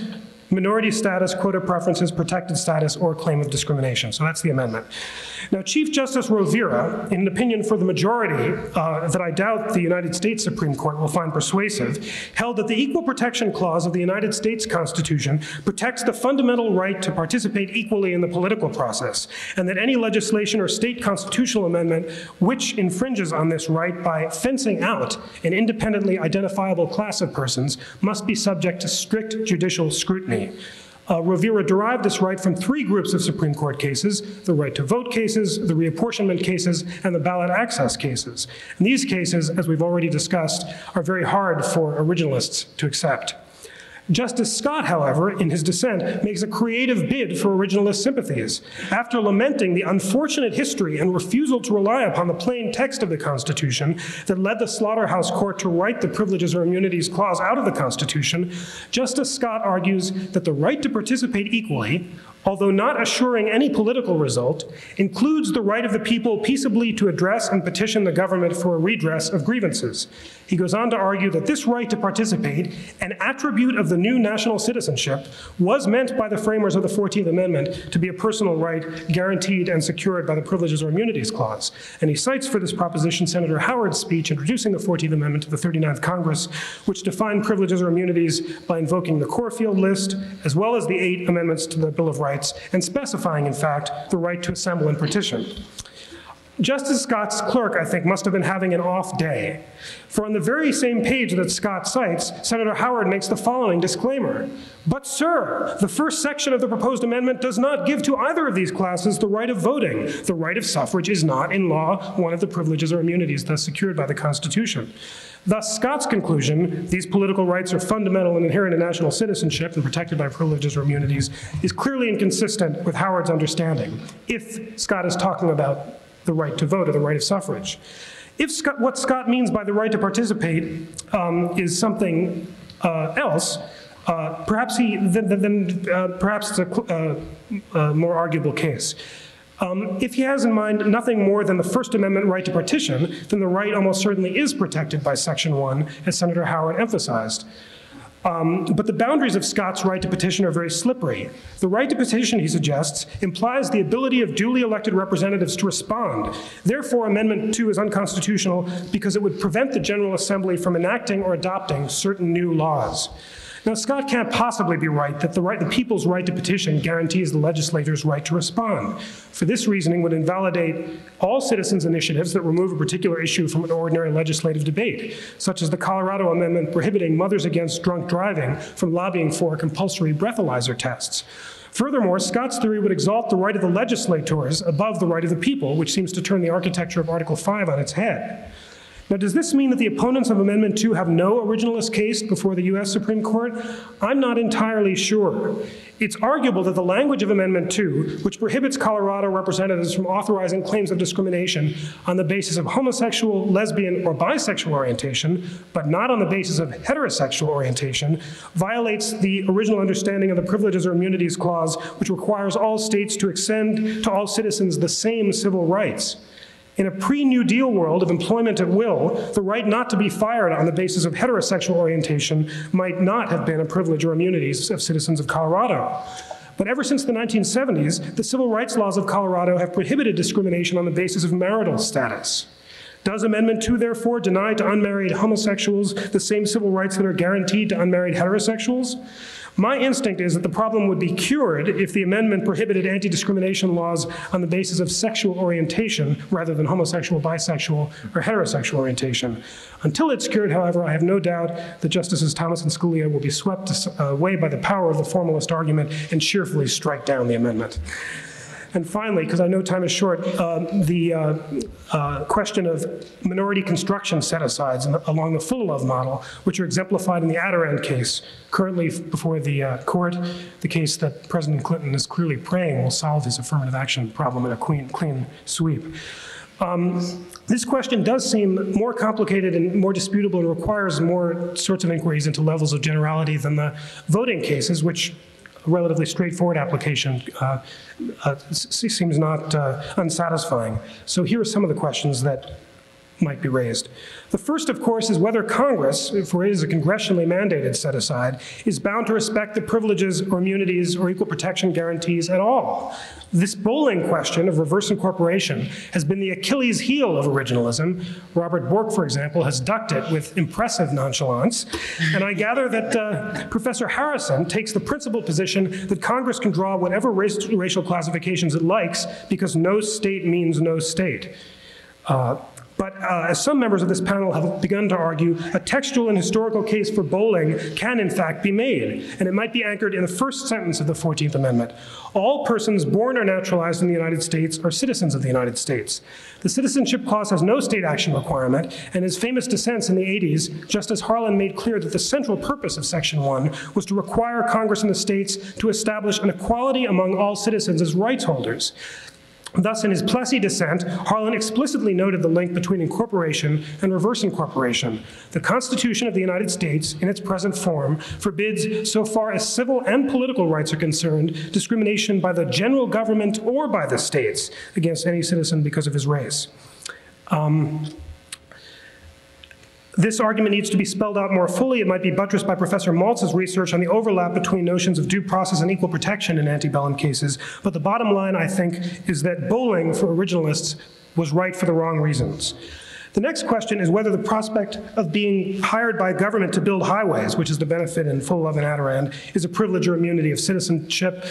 minority status, quota preferences, protected status, or claim of discrimination. So that's the amendment. Now, Chief Justice Rovira, in an opinion for the majority that I doubt the United States Supreme Court will find persuasive, held that the Equal Protection Clause of the United States Constitution protects the fundamental right to participate equally in the political process, and that any legislation or state constitutional amendment which infringes on this right by fencing out an independently identifiable class of persons must be subject to strict judicial scrutiny. Rovira derived this right from three groups of Supreme Court cases: the right to vote cases, the reapportionment cases, and the ballot access cases. And these cases, as we've already discussed, are very hard for originalists to accept. Justice Scott, however, in his dissent, makes a creative bid for originalist sympathies. After lamenting the unfortunate history and refusal to rely upon the plain text of the Constitution that led the Slaughterhouse Court to write the Privileges or Immunities Clause out of the Constitution, Justice Scott argues that the right to participate equally, although not assuring any political result, includes the right of the people peaceably to address and petition the government for a redress of grievances. He goes on to argue that this right to participate, an attribute of the new national citizenship, was meant by the framers of the 14th Amendment to be a personal right guaranteed and secured by the Privileges or Immunities Clause. And he cites for this proposition Senator Howard's speech introducing the 14th Amendment to the 39th Congress, which defined privileges or immunities by invoking the Corfield List, as well as the 8 amendments to the Bill of Rights, and specifying, in fact, the right to assemble and petition. Justice Scott's clerk, I think, must have been having an off day. For on the very same page that Scott cites, Senator Howard makes the following disclaimer: "But, sir, the first section of the proposed amendment does not give to either of these classes the right of voting. The right of suffrage is not, in law, one of the privileges or immunities thus secured by the Constitution." Thus, Scott's conclusion, these political rights are fundamental and inherent in national citizenship and protected by privileges or immunities, is clearly inconsistent with Howard's understanding, if Scott is talking about the right to vote or the right of suffrage. If what Scott means by the right to participate is something else, perhaps it's a more arguable case. If he has in mind nothing more than the First Amendment right to petition, then the right almost certainly is protected by Section 1, as Senator Howard emphasized. But the boundaries of Scott's right to petition are very slippery. The right to petition, he suggests, implies the ability of duly elected representatives to respond. Therefore, Amendment 2 is unconstitutional because it would prevent the General Assembly from enacting or adopting certain new laws. Now, Scott can't possibly be right that the people's right to petition guarantees the legislator's right to respond. For this reasoning would invalidate all citizens' initiatives that remove a particular issue from an ordinary legislative debate, such as the Colorado amendment prohibiting Mothers Against Drunk Driving from lobbying for compulsory breathalyzer tests. Furthermore, Scott's theory would exalt the right of the legislators above the right of the people, which seems to turn the architecture of Article 5 on its head. Now, does this mean that the opponents of Amendment 2 have no originalist case before the U.S. Supreme Court? I'm not entirely sure. It's arguable that the language of Amendment 2, which prohibits Colorado representatives from authorizing claims of discrimination on the basis of homosexual, lesbian, or bisexual orientation, but not on the basis of heterosexual orientation, violates the original understanding of the Privileges or Immunities Clause, which requires all states to extend to all citizens the same civil rights. In a pre-New Deal world of employment at will, the right not to be fired on the basis of heterosexual orientation might not have been a privilege or immunities of citizens of Colorado. But ever since the 1970s, the civil rights laws of Colorado have prohibited discrimination on the basis of marital status. Does Amendment 2, therefore, deny to unmarried homosexuals the same civil rights that are guaranteed to unmarried heterosexuals? My instinct is that the problem would be cured if the amendment prohibited anti-discrimination laws on the basis of sexual orientation rather than homosexual, bisexual, or heterosexual orientation. Until it's cured, however, I have no doubt that Justices Thomas and Scalia will be swept away by the power of the formalist argument and cheerfully strike down the amendment. And finally, because I know time is short, the question of minority construction set-asides along the Fullilove model, which are exemplified in the Adirond case, currently before the court, the case that President Clinton is clearly praying will solve his affirmative action problem in a clean sweep. This question does seem more complicated and more disputable and requires more sorts of inquiries into levels of generality than the voting cases, which a relatively straightforward application seems not unsatisfying. So here are some of the questions that might be raised. The first, of course, is whether Congress, if it is a congressionally mandated set-aside, is bound to respect the privileges or immunities or equal protection guarantees at all. This Bowling question of reverse incorporation has been the Achilles heel of originalism. Robert Bork, for example, has ducked it with impressive nonchalance. And I gather that Professor Harrison takes the principled position that Congress can draw whatever racial classifications it likes because no state means no state. But as some members of this panel have begun to argue, a textual and historical case for Bowling can in fact be made, and it might be anchored in the first sentence of the 14th Amendment. All persons born or naturalized in the United States are citizens of the United States. The Citizenship Clause has no state action requirement, and his famous dissents in the 80s, Justice Harlan made clear that the central purpose of Section 1 was to require Congress and the states to establish an equality among all citizens as rights holders. Thus, in his Plessy dissent, Harlan explicitly noted the link between incorporation and reverse incorporation. The Constitution of the United States, in its present form, forbids, so far as civil and political rights are concerned, discrimination by the general government or by the states against any citizen because of his race. This argument needs to be spelled out more fully. It might be buttressed by Professor Maltz's research on the overlap between notions of due process and equal protection in antebellum cases. But the bottom line, I think, is that Bowling, for originalists, was right for the wrong reasons. The next question is whether the prospect of being hired by government to build highways, which is the benefit in Full Love and Adirond, is a privilege or immunity of citizenship.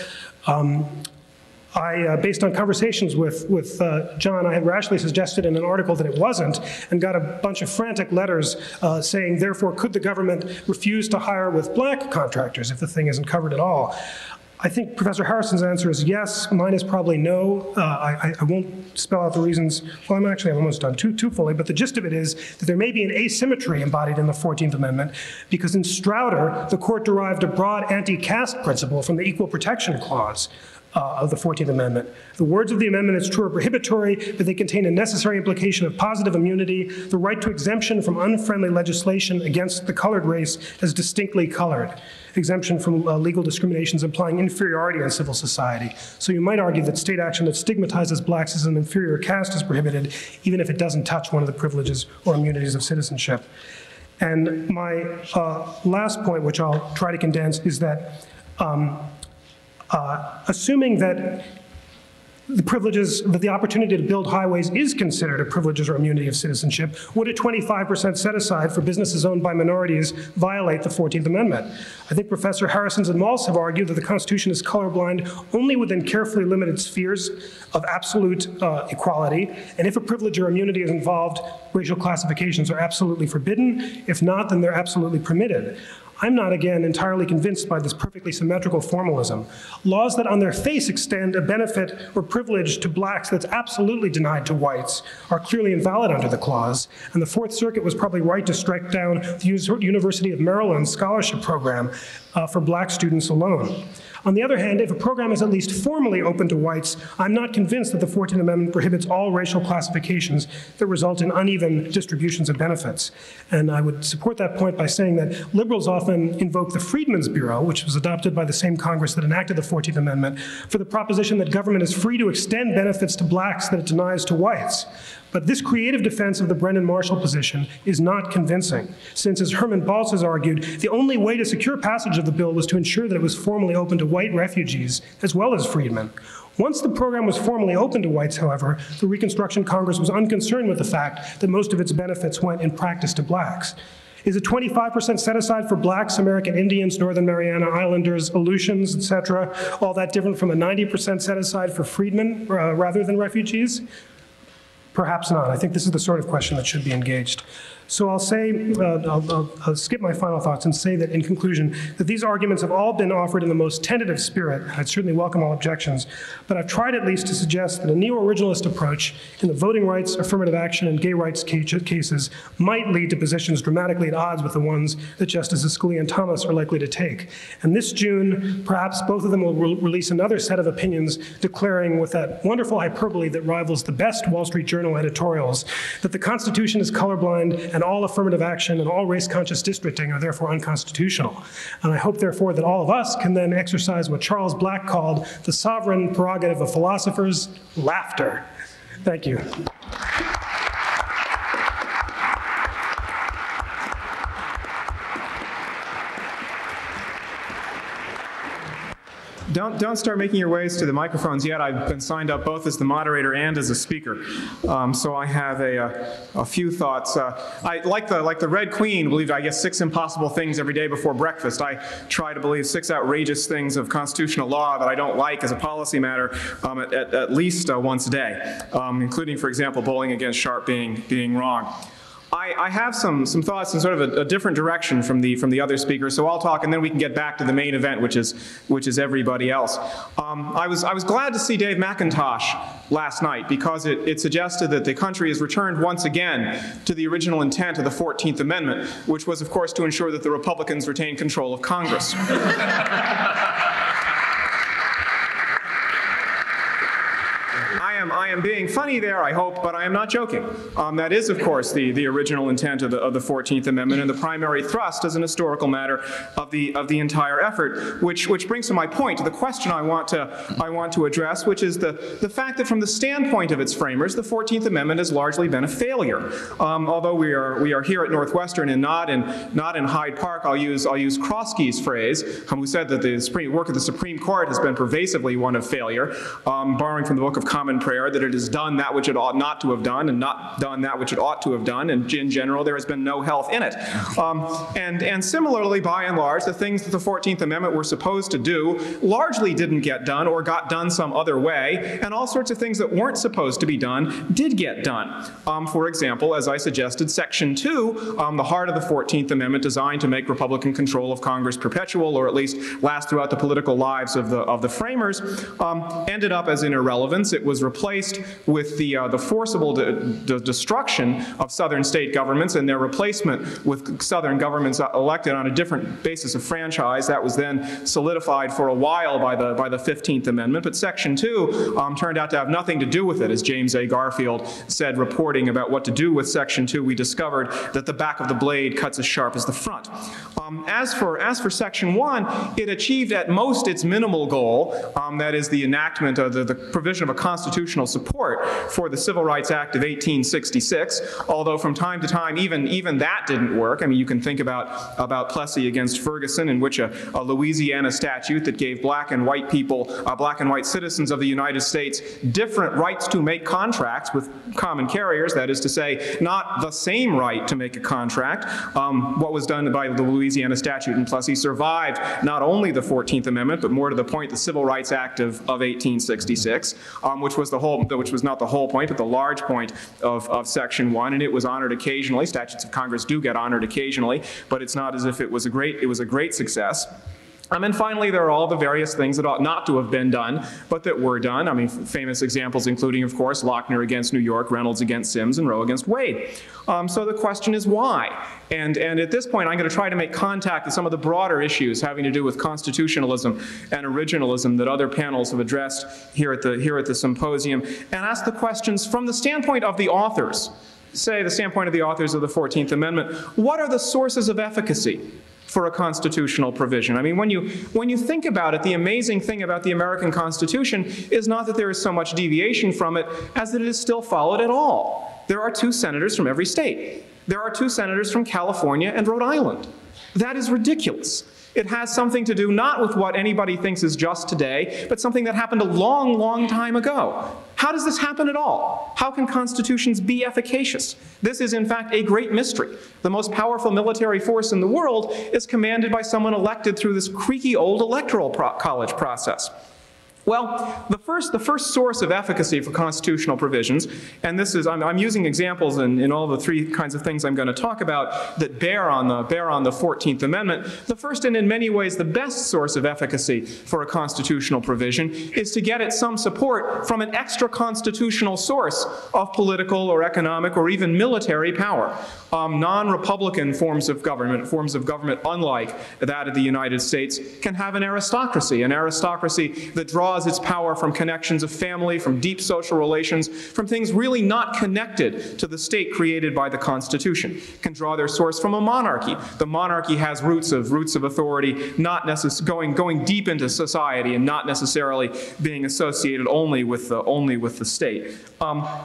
Based on conversations with John, I had rashly suggested in an article that it wasn't, and got a bunch of frantic letters saying, therefore, could the government refuse to hire with black contractors if the thing isn't covered at all? I think Professor Harrison's answer is yes. Mine is probably no. I won't spell out the reasons. Well, I'm almost done too fully, but the gist of it is that there may be an asymmetry embodied in the 14th Amendment, because in Strouder, the court derived a broad anti-caste principle from the Equal Protection Clause of the 14th Amendment. The words of the amendment, it's true, are prohibitory, but they contain a necessary implication of positive immunity, the right to exemption from unfriendly legislation against the colored race as distinctly colored, exemption from legal discriminations implying inferiority in civil society. So you might argue that state action that stigmatizes blacks as an inferior caste is prohibited, even if it doesn't touch one of the privileges or immunities of citizenship. And my last point, which I'll try to condense, is that assuming that the privileges, that the opportunity to build highways is considered a privilege or immunity of citizenship, would a 25% set aside for businesses owned by minorities violate the 14th Amendment? I think Professor Harrison and Maltz have argued that the Constitution is colorblind only within carefully limited spheres of absolute equality, and if a privilege or immunity is involved, racial classifications are absolutely forbidden. If not, then they're absolutely permitted. I'm not, again, entirely convinced by this perfectly symmetrical formalism. Laws that on their face extend a benefit or privilege to blacks that's absolutely denied to whites are clearly invalid under the clause, and the Fourth Circuit was probably right to strike down the University of Maryland scholarship program for black students alone. On the other hand, if a program is at least formally open to whites, I'm not convinced that the 14th Amendment prohibits all racial classifications that result in uneven distributions of benefits. And I would support that point by saying that liberals often invoke the Freedmen's Bureau, which was adopted by the same Congress that enacted the 14th Amendment, for the proposition that government is free to extend benefits to blacks that it denies to whites. But this creative defense of the Brennan Marshall position is not convincing, since, as Herman Baltz has argued, the only way to secure passage of the bill was to ensure that it was formally open to white refugees as well as freedmen. Once the program was formally open to whites, however, the Reconstruction Congress was unconcerned with the fact that most of its benefits went in practice to blacks. Is a 25% set aside for blacks, American Indians, Northern Mariana Islanders, Aleutians, etc., all that different from a 90% set aside for freedmen rather than refugees? Perhaps not. I think this is the sort of question that should be engaged. So I'll say, I'll skip my final thoughts and say that in conclusion, that these arguments have all been offered in the most tentative spirit. I'd certainly welcome all objections, but I've tried at least to suggest that a neo-originalist approach in the voting rights, affirmative action, and gay rights cases might lead to positions dramatically at odds with the ones that Justices Scalia and Thomas are likely to take. And this June, perhaps both of them will release another set of opinions declaring with that wonderful hyperbole that rivals the best Wall Street Journal editorials that the Constitution is colorblind and all affirmative action and all race-conscious districting are therefore unconstitutional. And I hope, therefore, that all of us can then exercise what Charles Black called the sovereign prerogative of philosophers, laughter. Thank you. Don't start making your ways to the microphones yet. I've been signed up both as the moderator and as a speaker, so I have a few thoughts. I like the Red Queen believed, I guess, 6 impossible things every day before breakfast. I try to believe 6 outrageous things of constitutional law that I don't like as a policy matter at least once a day, including, for example, Bowling Against Sharp being wrong. I have some thoughts in sort of a different direction from the other speakers, so I'll talk and then we can get back to the main event, which is everybody else. I was glad to see Dave McIntosh last night because it suggested that the country has returned once again to the original intent of the 14th Amendment, which was, of course, to ensure that the Republicans retain control of Congress. I am being funny there, I hope, but I am not joking. That is, of course, the original intent of the 14th Amendment and the primary thrust as an historical matter of the entire effort, which brings to my point, the question I want to address, which is the fact that from the standpoint of its framers, the 14th Amendment has largely been a failure. Although we are here at Northwestern and not in Hyde Park, I'll use Kroski's phrase, who said that the work of the Supreme Court has been pervasively one of failure, borrowing from the Book of Common Prayer, that it has done that which it ought not to have done and not done that which it ought to have done, and in general there has been no health in it. And similarly, by and large, the things that the 14th Amendment were supposed to do largely didn't get done or got done some other way, and all sorts of things that weren't supposed to be done did get done. For example, as I suggested, Section 2, the heart of the 14th Amendment, designed to make Republican control of Congress perpetual, or at least last throughout the political lives of the framers, ended up as an irrelevance. It was replaced with the forcible destruction of Southern state governments and their replacement with Southern governments elected on a different basis of franchise. That was then solidified for a while by the 15th Amendment. But Section 2 turned out to have nothing to do with it. As James A. Garfield said, reporting about what to do with Section 2, we discovered that the back of the blade cuts as sharp as the front. As for Section 1, it achieved at most its minimal goal, that is the enactment of the provision of a constitutional support for the Civil Rights Act of 1866, although from time to time even that didn't work. I mean, you can think about Plessy against Ferguson, in which a Louisiana statute that gave black and white people, black and white citizens of the United States, different rights to make contracts with common carriers, that is to say, not the same right to make a contract. What was done by the Louisiana statute in Plessy survived not only the 14th Amendment, but more to the point, the Civil Rights Act of 1866, which was not the whole point, but the large point of Section 1, and it was honored occasionally. Statutes of Congress do get honored occasionally, but it's not as if it was a great success. And finally, there are all the various things that ought not to have been done, but that were done. I mean, famous examples including, of course, Lochner against New York, Reynolds against Sims, and Roe against Wade. So the question is why? And at this point, I'm going to try to make contact with some of the broader issues having to do with constitutionalism and originalism that other panels have addressed here at the symposium, and ask the questions from the standpoint of the authors. Say, the standpoint of the authors of the 14th Amendment. What are the sources of efficacy for a constitutional provision? I mean, when you think about it, the amazing thing about the American Constitution is not that there is so much deviation from it as that it is still followed at all. There are 2 senators from every state. There are 2 senators from California and Rhode Island. That is ridiculous. It has something to do not with what anybody thinks is just today, but something that happened a long, long time ago. How does this happen at all? How can constitutions be efficacious? This is, in fact, a great mystery. The most powerful military force in the world is commanded by someone elected through this creaky old electoral college process. Well, the first source of efficacy for constitutional provisions, and this is, I'm using examples in all the 3 kinds of things I'm going to talk about that bear on the 14th Amendment. The first, and in many ways the best source of efficacy for a constitutional provision, is to get it some support from an extra constitutional source of political or economic or even military power. Non-republican forms of government unlike that of the United States, can have an aristocracy that draws its power from connections of family, from deep social relations, from things really not connected to the state created by the Constitution. Can draw their source from a monarchy. The monarchy has roots of authority, not going deep into society and not necessarily being associated only with the state.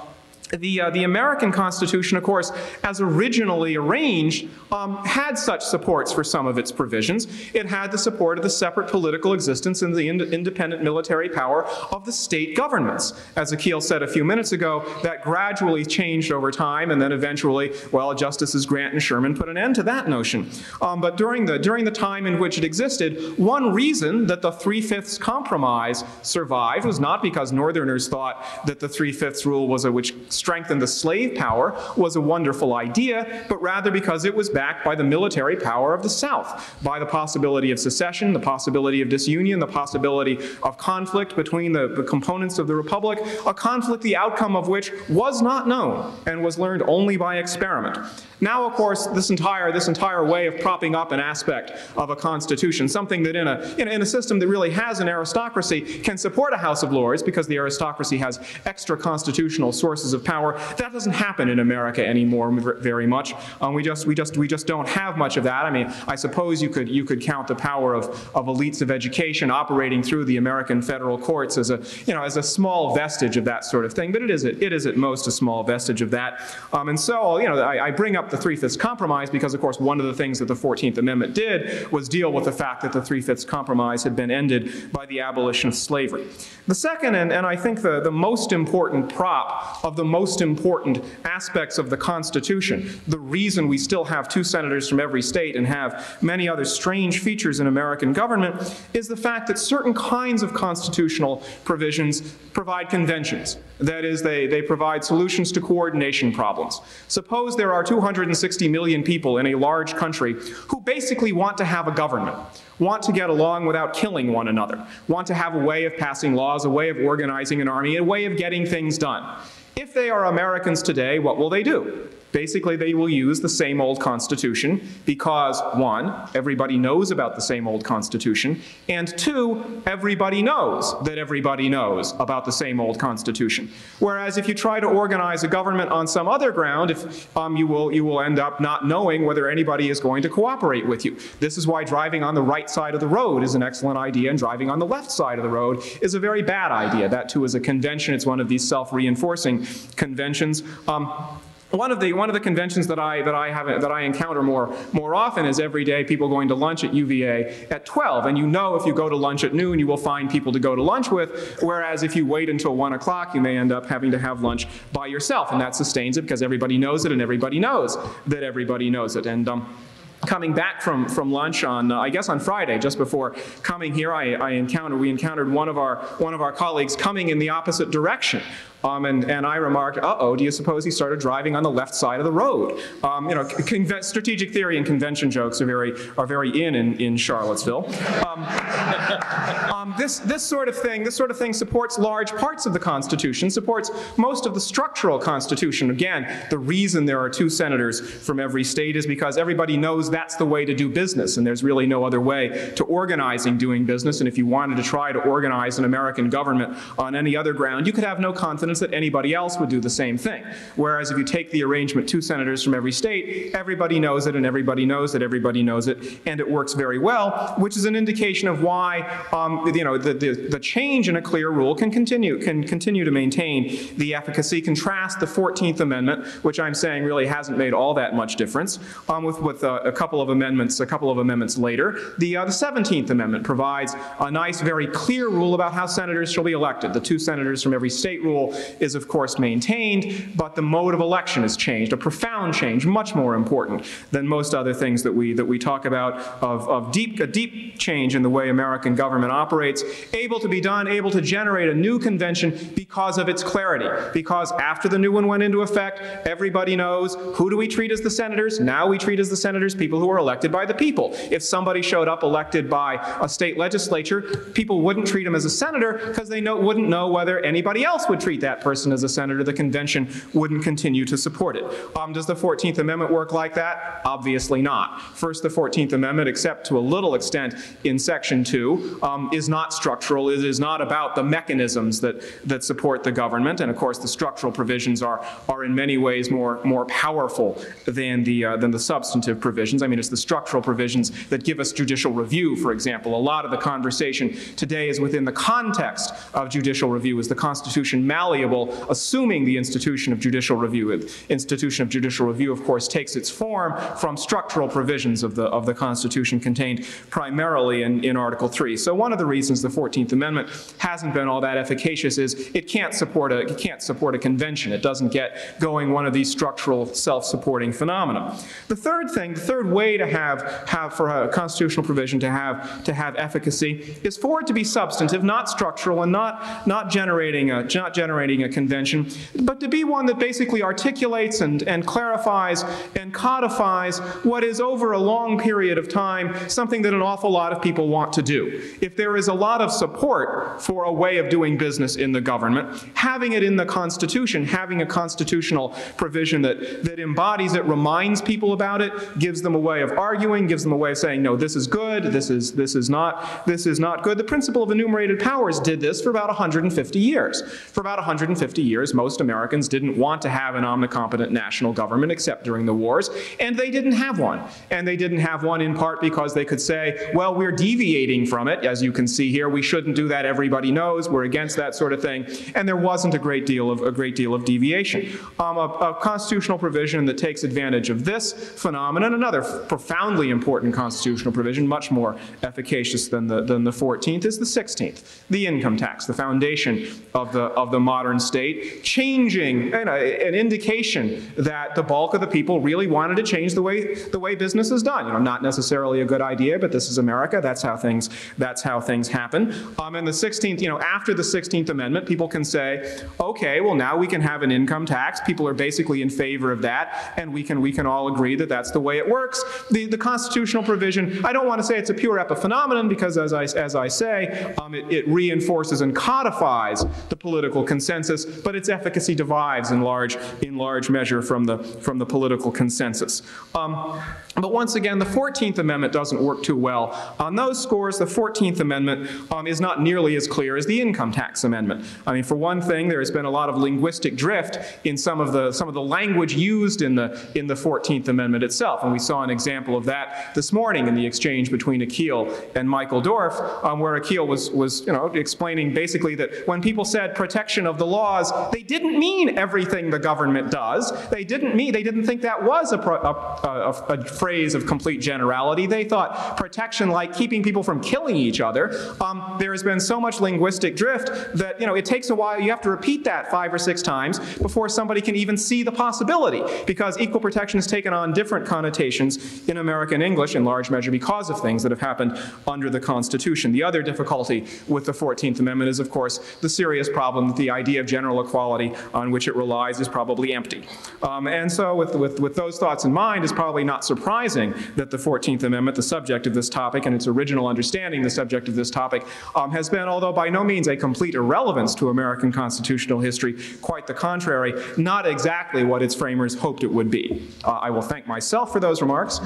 the American Constitution, of course, as originally arranged, had such supports for some of its provisions. It had the support of the separate political existence and the independent military power of the state governments. As Akhil said a few minutes ago, that gradually changed over time, and then eventually, well, Justices Grant and Sherman put an end to that notion. But during the time in which it existed, one reason that the 3/5 compromise survived was not because Northerners thought that the 3/5 rule was which strengthened the slave power was a wonderful idea, but rather because it was backed by the military power of the South, by the possibility of secession, the possibility of disunion, the possibility of conflict between the components of the Republic, a conflict the outcome of which was not known and was learned only by experiment. Now, of course, this entire way of propping up an aspect of a constitution, something that in a system that really has an aristocracy can support a House of Lords because the aristocracy has extra constitutional sources of power. That doesn't happen in America anymore very much. We just don't have much of that. I mean, I suppose you could count the power of elites of education operating through the American federal courts as a small vestige of that sort of thing. But it is at most a small vestige of that. And so I bring up the 3/5 compromise because, of course, one of the things that the 14th Amendment did was deal with the fact that the 3/5 compromise had been ended by the abolition of slavery. The second, and I think the most important prop of the most important aspects of the Constitution, the reason we still have 2 senators from every state and have many other strange features in American government, is the fact that certain kinds of constitutional provisions provide conventions. That is, they provide solutions to coordination problems. Suppose there are 260 million people in a large country who basically want to have a government, want to get along without killing one another, want to have a way of passing laws, a way of organizing an army, a way of getting things done. If they are Americans today, what will they do? Basically, they will use the same old Constitution because, 1, everybody knows about the same old Constitution, and 2, everybody knows that everybody knows about the same old Constitution. Whereas if you try to organize a government on some other ground, you will end up not knowing whether anybody is going to cooperate with you. This is why driving on the right side of the road is an excellent idea, and driving on the left side of the road is a very bad idea. That, too, is a convention. It's one of these self-reinforcing conventions. One of the conventions that I encounter more often is every day people going to lunch at UVA at 12, and if you go to lunch at noon, you will find people to go to lunch with, whereas if you wait until 1 o'clock, you may end up having to have lunch by yourself, and that sustains it because everybody knows it and everybody knows that everybody knows it. And coming back from lunch on, I guess on Friday, just before coming here, we encountered one of our colleagues coming in the opposite direction. And I remarked, uh-oh, do you suppose he started driving on the left side of the road? Strategic theory and convention jokes are very in Charlottesville. This sort of thing supports large parts of the Constitution, supports most of the structural Constitution. Again, the reason there are 2 senators from every state is because everybody knows that's the way to do business, and there's really no other way to organizing doing business. And if you wanted to try to organize an American government on any other ground, you could have no confidence that anybody else would do the same thing. Whereas if you take the arrangement 2 senators from every state, everybody knows it and everybody knows that everybody knows it, and it works very well, which is an indication of why the change in a clear rule can continue to maintain the efficacy. Contrast the 14th Amendment, which I'm saying really hasn't made all that much difference, with a couple of amendments later. The 17th Amendment provides a nice, very clear rule about how senators shall be elected. The 2 senators from every state rule is, of course, maintained, but the mode of election has changed, a profound change, much more important than most other things that we talk about, a deep change in the way American government operates, able to be done, able to generate a new convention because of its clarity. Because after the new one went into effect, everybody knows, who do we treat as the senators? Now we treat as the senators people who are elected by the people. If somebody showed up elected by a state legislature, people wouldn't treat him as a senator because they wouldn't know whether anybody else would treat that person as a senator. The convention wouldn't continue to support it. Does the 14th Amendment work like that? Obviously not. First, the 14th Amendment, except to a little extent in Section 2, is not structural. It is not about the mechanisms that support the government. And of course, the structural provisions are in many ways more powerful than the substantive provisions. I mean, it's the structural provisions that give us judicial review, for example. A lot of the conversation today is within the context of judicial review. Is the Constitution malleable malleable, assuming the institution of judicial review. The institution of judicial review, of course, takes its form from structural provisions of the Constitution contained primarily in Article 3. So one of the reasons the 14th Amendment hasn't been all that efficacious is it can't support a convention. It doesn't get going one of these structural self-supporting phenomena. The third way to have for a constitutional provision to have efficacy is for it to be substantive, not structural, and not generating a convention, but to be one that basically articulates and clarifies and codifies what is over a long period of time something that an awful lot of people want to do. If there is a lot of support for a way of doing business in the government, having it in the Constitution, having a constitutional provision that embodies it, reminds people about it, gives them a way of arguing, gives them a way of saying, no, this is good, this is not good. The principle of enumerated powers did this for about 150 years. For about 150 years, most Americans didn't want to have an omnicompetent national government except during the wars, and they didn't have one. And they didn't have one in part because they could say, well, we're deviating from it. As you can see here, we shouldn't do that. Everybody knows we're against that sort of thing. And there wasn't a great deal of deviation. A constitutional provision that takes advantage of this phenomenon, another profoundly important constitutional provision, much more efficacious than the 14th, is the 16th, the income tax, the foundation of the modern state, changing an indication that the bulk of the people really wanted to change the way business is done. Not necessarily a good idea, but this is America. That's how things happen. And the 16th, after the 16th Amendment, people can say, okay, well now we can have an income tax. People are basically in favor of that, and we can all agree that that's the way it works. The constitutional provision, I don't want to say it's a pure epiphenomenon because, as I say, it reinforces and codifies the political consensus, but its efficacy derives in large measure from the political consensus. But once again, the 14th Amendment doesn't work too well. On those scores, the 14th Amendment is not nearly as clear as the income tax amendment. I mean, for one thing, there has been a lot of linguistic drift in some of the language used in the 14th Amendment itself, and we saw an example of that this morning in the exchange between Akil and Michael Dorf, where Akil was explaining basically that when people said protection of the laws, they didn't mean everything the government does. They didn't think that was a phrase of complete generality. They thought protection like keeping people from killing each other. There has been so much linguistic drift that it takes a while. You have to repeat that 5 or 6 times before somebody can even see the possibility, because equal protection has taken on different connotations in American English in large measure because of things that have happened under the Constitution. The other difficulty with the 14th Amendment is, of course, the serious problem that the idea of general equality on which it relies is probably empty. And so with those thoughts in mind, it's probably not surprising that the 14th Amendment, the subject of this topic, and its original understanding, the subject of this topic, has been, although by no means a complete irrelevance to American constitutional history, quite the contrary, not exactly what its framers hoped it would be. I will thank myself for those remarks.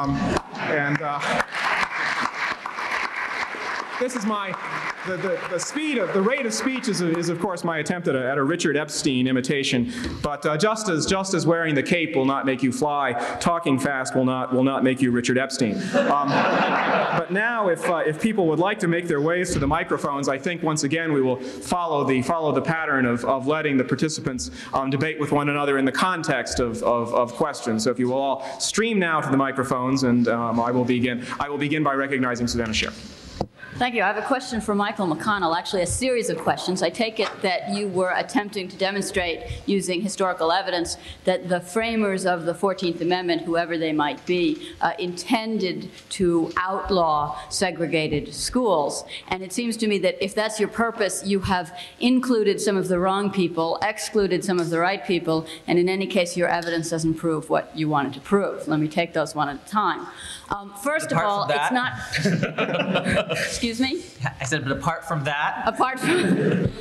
This is the rate of speech is of course my attempt at a Richard Epstein imitation, but just as wearing the cape will not make you fly, talking fast will not make you Richard Epstein. But now if people would like to make their ways to the microphones, I think once again we will follow the pattern of letting the participants debate with one another in the context of questions. So if you will all stream now to the microphones, and I will begin by recognizing Susanna Scher. Thank you. I have a question for Michael McConnell, actually a series of questions. I take it that you were attempting to demonstrate using historical evidence that the framers of the 14th Amendment, whoever they might be, intended to outlaw segregated schools. And it seems to me that if that's your purpose, you have included some of the wrong people, excluded some of the right people, and in any case, your evidence doesn't prove what you wanted to prove. Let me take those one at a time. First of all, it's not... Excuse me? I said, but apart from that? Apart from...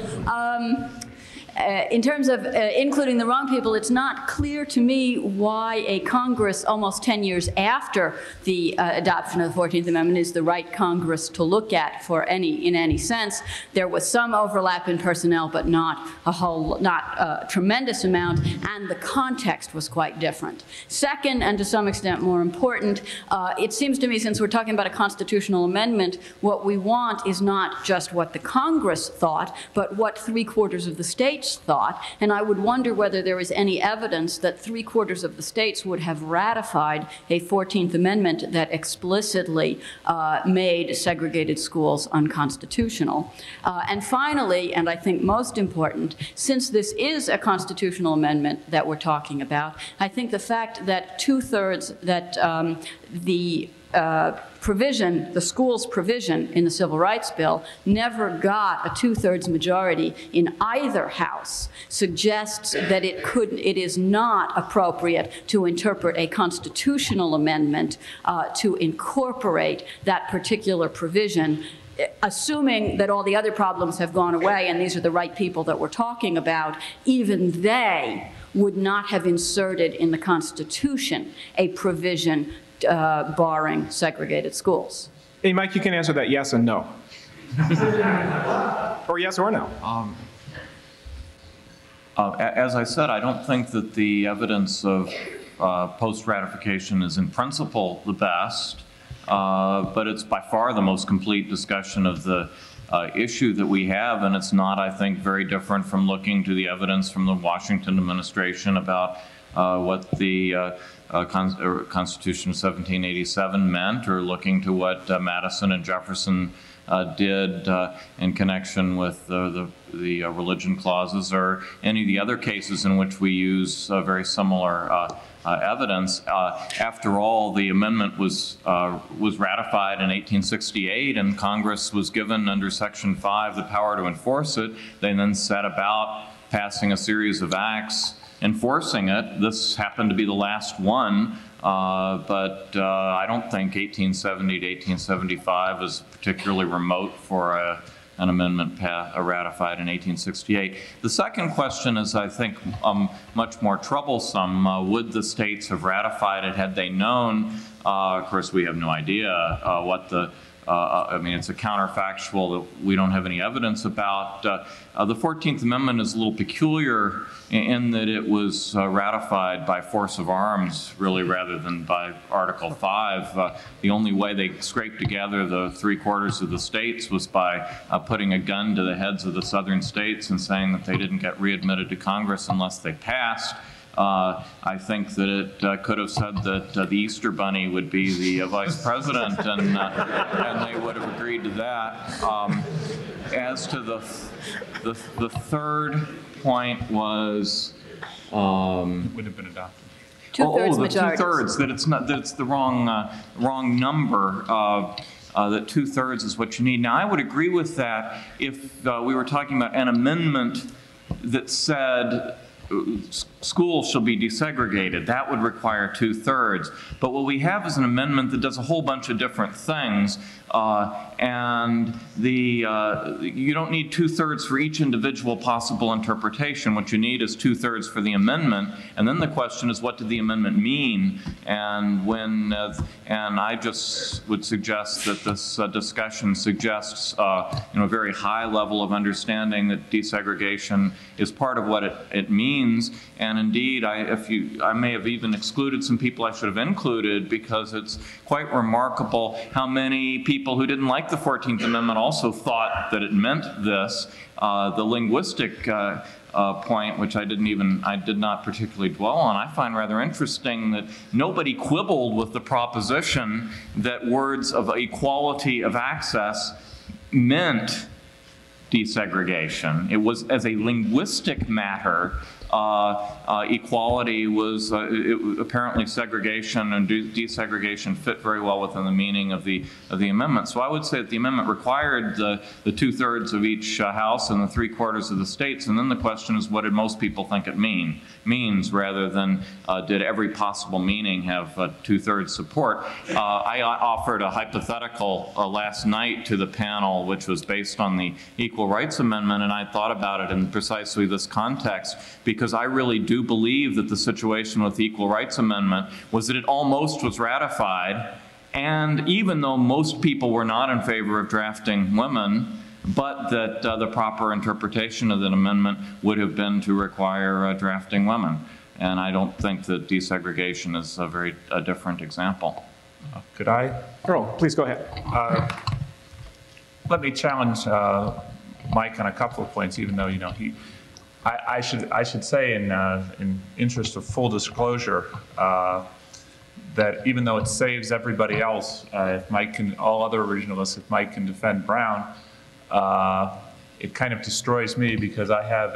in terms of including the wrong people, it's not clear to me why a Congress almost 10 years after the adoption of the 14th Amendment is the right Congress to look at in any sense. There was some overlap in personnel, but not a tremendous amount, and the context was quite different. Second, and to some extent more important, it seems to me, since we're talking about a constitutional amendment, what we want is not just what the Congress thought, but what 3/4 of the states states thought, and I would wonder whether there is any evidence that 3/4 of the states would have ratified a 14th Amendment that explicitly made segregated schools unconstitutional. And finally, and I think most important, since this is a constitutional amendment that we're talking about, I think the fact that 2/3, that the provision, the school's provision in the Civil Rights Bill never got a 2/3 majority in either house suggests that it is not appropriate to interpret a constitutional amendment to incorporate that particular provision, assuming that all the other problems have gone away and these are the right people that we're talking about. Even they would not have inserted in the Constitution a provision barring segregated schools. Hey, Mike, you can answer that yes and no. Or yes or no. As I said, I don't think that the evidence of post-ratification is in principle the best, but it's by far the most complete discussion of the issue that we have, and it's not, I think, very different from looking to the evidence from the Washington administration about what the Constitution of 1787 meant, or looking to what Madison and Jefferson did in connection with the religion clauses, or any of the other cases in which we use very similar evidence. After all, the amendment was ratified in 1868, and Congress was given under Section 5 the power to enforce it. They then set about passing a series of acts enforcing it. This happened to be the last one, but I don't think 1870 to 1875 is particularly remote for an amendment ratified in 1868. The second question is, I think, much more troublesome. Would the states have ratified it had they known? Of course, we have no idea what the I mean, it's a counterfactual that we don't have any evidence about. The 14th Amendment is a little peculiar in that it was ratified by force of arms, really, rather than by Article 5. The only way they scraped together the 3/4 of the states was by putting a gun to the heads of the southern states and saying that they didn't get readmitted to Congress unless they passed. I think that it could have said that the Easter Bunny would be the vice president, and they would have agreed to that. As to the third point was, would have been adopted. Two-thirds the majority. 2/3, that it's not, that it's the wrong number. That 2/3 is what you need. Now, I would agree with that if we were talking about an amendment that said schools shall be desegregated. That would require 2/3. But what we have is an amendment that does a whole bunch of different things, and you don't need 2/3 for each individual possible interpretation. What you need is 2/3 for the amendment, and then the question is, what did the amendment mean? And and I just would suggest that this discussion suggests a very high level of understanding that desegregation is part of what it means. And indeed, I may have even excluded some people I should have included, because it's quite remarkable how many people who didn't like the 14th Amendment also thought that it meant this. The linguistic point, which I did not particularly dwell on, I find rather interesting that nobody quibbled with the proposition that words of equality of access meant desegregation. It was, as a linguistic matter, equality was apparently segregation and desegregation fit very well within the meaning of the amendment. So I would say that the amendment required the 2/3 of each house and the 3/4 of the states, and then the question is, what did most people think it means, rather than did every possible meaning have 2/3 support. I offered a hypothetical last night to the panel, which was based on the Equal Rights Amendment, and I thought about it in precisely this context, because I really do believe that the situation with the Equal Rights Amendment was that it almost was ratified, and even though most people were not in favor of drafting women, but that the proper interpretation of that amendment would have been to require drafting women. And I don't think that desegregation is a different example. Could I? Earl, please go ahead. Let me challenge Mike on a couple of points, even though, I should say, in interest of full disclosure, that even though it saves everybody else, if Mike can, all other originalists, if Mike can defend Brown, it kind of destroys me because I have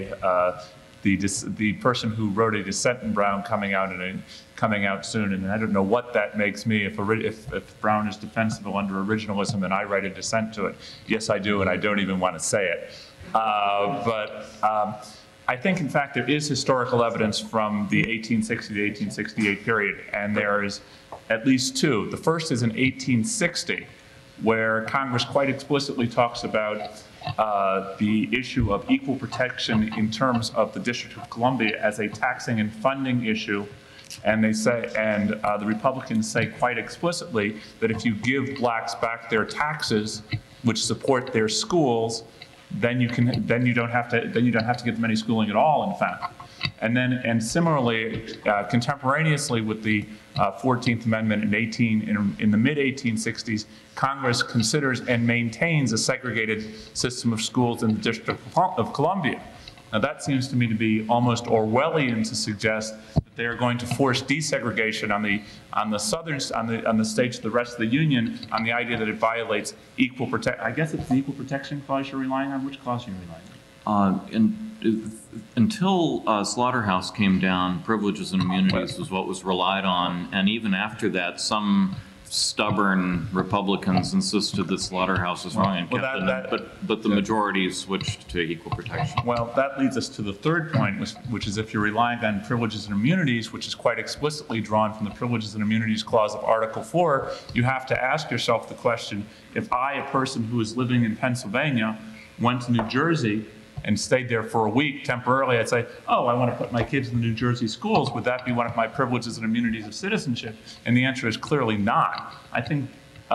the person who wrote a dissent in Brown coming out soon, and I don't know what that makes me if Brown is defensible under originalism and I write a dissent to it. Yes, I do, and I don't even want to say it. But I think, in fact, there is historical evidence from the 1860 to 1868 period, and there is at least two. The first is in 1860, where Congress quite explicitly talks about the issue of equal protection in terms of the District of Columbia as a taxing and funding issue. And they say, and the Republicans say quite explicitly that if you give blacks back their taxes, which support their schools, then you don't have to give them any schooling at all, in fact. And similarly, contemporaneously with the 14th Amendment in the mid-1860s, Congress considers and maintains a segregated system of schools in the District of Columbia. Now that seems to me to be almost Orwellian to suggest that they are going to force desegregation on the states of the rest of the Union on the idea that it violates equal protection. I guess it's the equal protection clause you're relying on. Which clause are you relying on? Until Slaughterhouse came down, privileges and immunities was what was relied on, and even after that, some stubborn Republicans insisted that Slaughterhouse was wrong and kept it, but the majority switched to equal protection. Well, that leads us to the third point, which is if you're relying on privileges and immunities, which is quite explicitly drawn from the Privileges and Immunities Clause of Article 4, you have to ask yourself the question, if I, a person who is living in Pennsylvania, went to New Jersey and stayed there for a week temporarily, I'd say, oh, I want to put my kids in the New Jersey schools. Would that be one of my privileges and immunities of citizenship? And the answer is clearly not. I think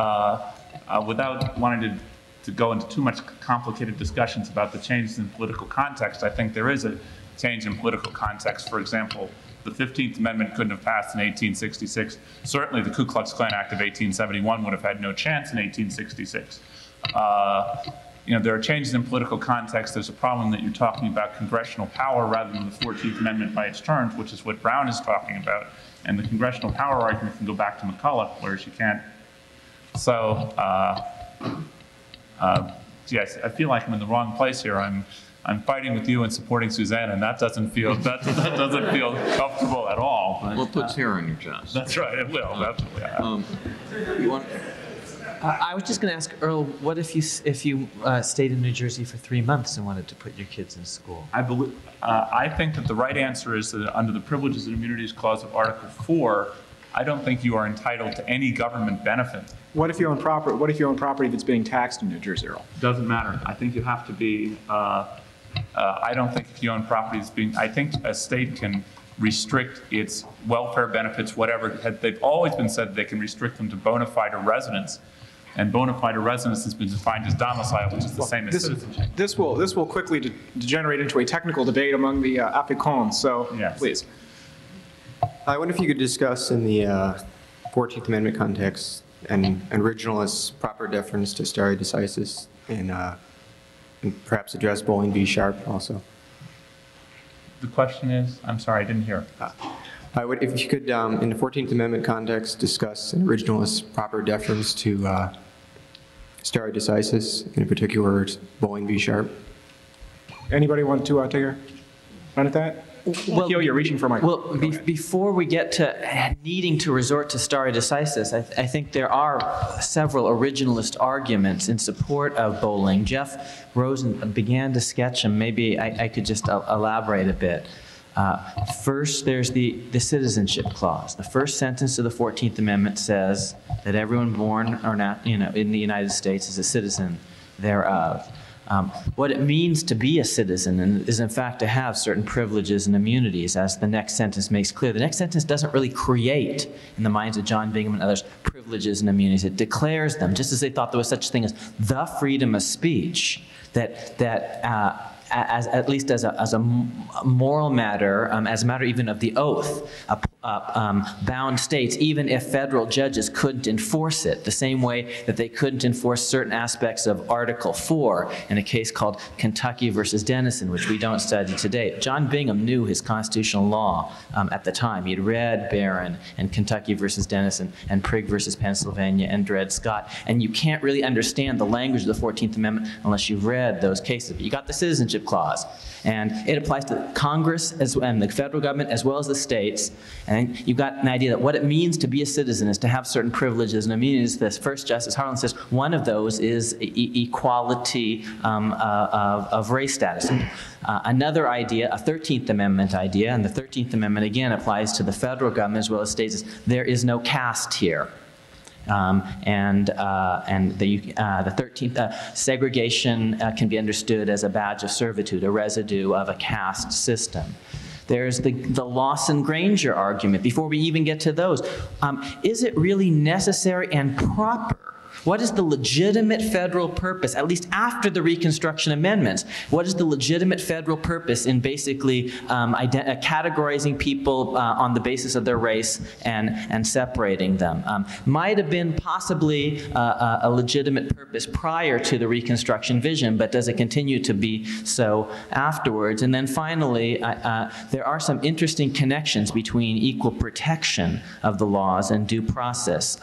without wanting to go into too much complicated discussions about the changes in political context, I think there is a change in political context. For example, the 15th Amendment couldn't have passed in 1866. Certainly the Ku Klux Klan Act of 1871 would have had no chance in 1866. There are changes in political context. There's a problem that you're talking about congressional power rather than the 14th Amendment by its terms, which is what Brown is talking about. And the congressional power argument can go back to McCulloch, whereas you can't. So, yes, I feel like I'm in the wrong place here. I'm fighting with you and supporting Suzanne, and that doesn't feel comfortable at all. Well, it puts hair on your chest. That's right. It will. Definitely. You want? I was just going to ask Earl, what if you stayed in New Jersey for 3 months and wanted to put your kids in school? I think that the right answer is that under the Privileges and Immunities Clause of Article 4, I don't think you are entitled to any government benefit. What if you own property? What if you own property that's being taxed in New Jersey, Earl? Doesn't matter. I think you have to be. I don't think if you own property that's being. I think a state can restrict its welfare benefits, whatever. They've always been said they can restrict them to bona fide residence. And bona fide residence has been defined as domicile, which is the same as citizenship. This will quickly degenerate into a technical debate among the applicants, so yes. Please. I wonder if you could discuss in the 14th Amendment context an originalist proper deference to stare decisis and perhaps address Bowling v. Sharp also. The question is, I'm sorry, I didn't hear. If you could, in the 14th Amendment context, discuss an originalist proper deference to stare decisis, in particular Bowling v. Sharp. Anybody want to take a run at that? Well, you're reaching for my. Well, before we get to needing to resort to stare decisis, I think there are several originalist arguments in support of Bowling. Jeff Rosen began to sketch them. Maybe I could just elaborate a bit. First, there's the citizenship clause. The first sentence of the 14th Amendment says that everyone born or not, in the United States is a citizen thereof. What it means to be a citizen is, in fact, to have certain privileges and immunities, as the next sentence makes clear. The next sentence doesn't really create, in the minds of John Bingham and others, privileges and immunities. It declares them, just as they thought there was such a thing as the freedom of speech, that at least as a moral matter, as a matter even of the oath, bound states, even if federal judges couldn't enforce it, the same way that they couldn't enforce certain aspects of Article 4 in a case called Kentucky versus Denison, which we don't study today. John Bingham knew his constitutional law at the time. He'd read Barron and Kentucky versus Denison and Prigg versus Pennsylvania and Dred Scott, and you can't really understand the language of the 14th Amendment unless you've read those cases. But you got the Citizenship Clause, and it applies to Congress and the federal government as well as the states. And you've got an idea that what it means to be a citizen is to have certain privileges and immunities. This first Justice Harlan says one of those is equality of race status. Another idea, a 13th Amendment idea, and the 13th Amendment again applies to the federal government as well as states, is there is no caste here. And the 13th, segregation can be understood as a badge of servitude, a residue of a caste system. There's the Lawson-Granger argument. Before we even get to those, is it really necessary and proper? What is the legitimate federal purpose, at least after the Reconstruction Amendments? What is the legitimate federal purpose in basically categorizing people on the basis of their race and separating them? Might have been possibly a legitimate purpose prior to the Reconstruction vision, but does it continue to be so afterwards? And then finally, there are some interesting connections between equal protection of the laws and due process.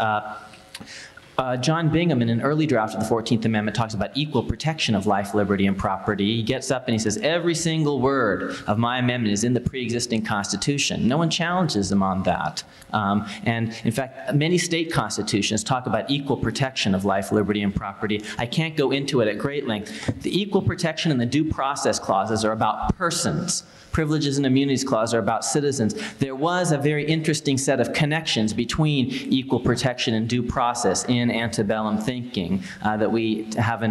John Bingham, in an early draft of the 14th Amendment, talks about equal protection of life, liberty, and property. He gets up and he says, every single word of my amendment is in the pre-existing Constitution. No one challenges him on that. And in fact, many state constitutions talk about equal protection of life, liberty, and property. I can't go into it at great length. The equal protection and the due process clauses are about persons. Privileges and immunities clause are about citizens. There was a very interesting set of connections between equal protection and due process in antebellum thinking that we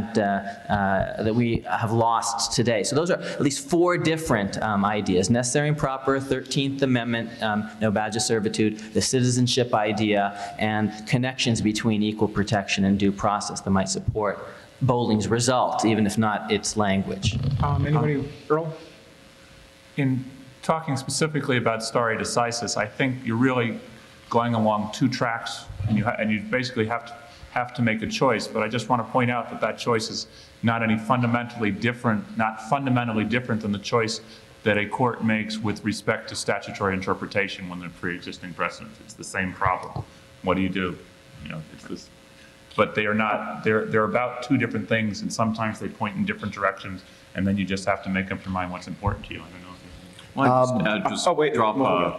have lost today. So those are at least 4 different ideas: necessary and proper, 13th Amendment, no badge of servitude, the citizenship idea, and connections between equal protection and due process that might support Bolling's result, even if not its language. Anybody? Earl? In talking specifically about stare decisis, I think you're really going along 2 tracks, and you basically have to make a choice. But I just want to point out that that choice is not fundamentally different than the choice that a court makes with respect to statutory interpretation when there are pre-existing precedents. It's the same problem. What do you do? You know, it's this. But they are not. They're about 2 different things, and sometimes they point in different directions, and then you just have to make up your mind what's important to you. I don't know. Well, I'd drop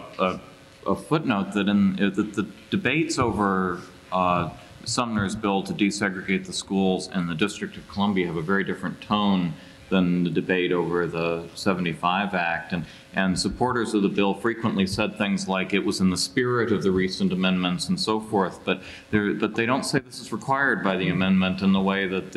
a footnote that in the debates over Sumner's bill to desegregate the schools in the District of Columbia have a very different tone than the debate over the 75 Act. And supporters of the bill frequently said things like it was in the spirit of the recent amendments and so forth, but they don't say this is required by the amendment in the way that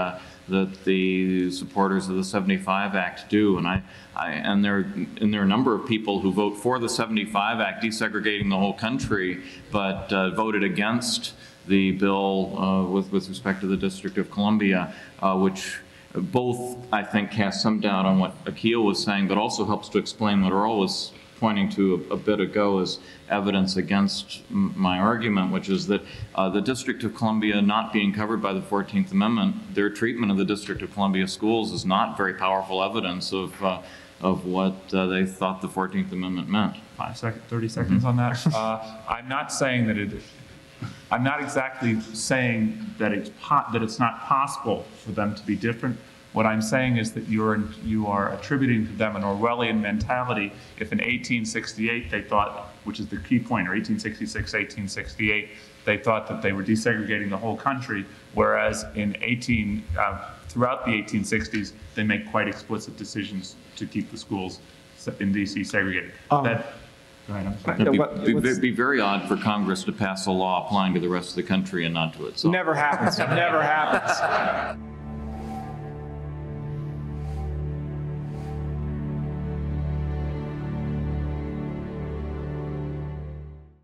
the supporters of the 75 Act do. And there are a number of people who vote for the 75 Act desegregating the whole country, but voted against the bill with respect to the District of Columbia, which both, I think, cast some doubt on what Akhil was saying, but also helps to explain what Earl was pointing to a bit ago as evidence against my argument, which is that the District of Columbia not being covered by the 14th Amendment, their treatment of the District of Columbia schools is not very powerful evidence of what they thought the 14th Amendment meant. 30 seconds on that. I'm not saying that I'm not exactly saying that it's not possible for them to be different. What I'm saying is that you are attributing to them an Orwellian mentality. If in 1868 they thought, which is the key point, or 1866, 1868, they thought that they were desegregating the whole country, whereas throughout the 1860s, they make quite explicit decisions to keep the schools in DC segregated. It'd be very odd for Congress to pass a law applying to the rest of the country and not to itself. Never happens. Never happens.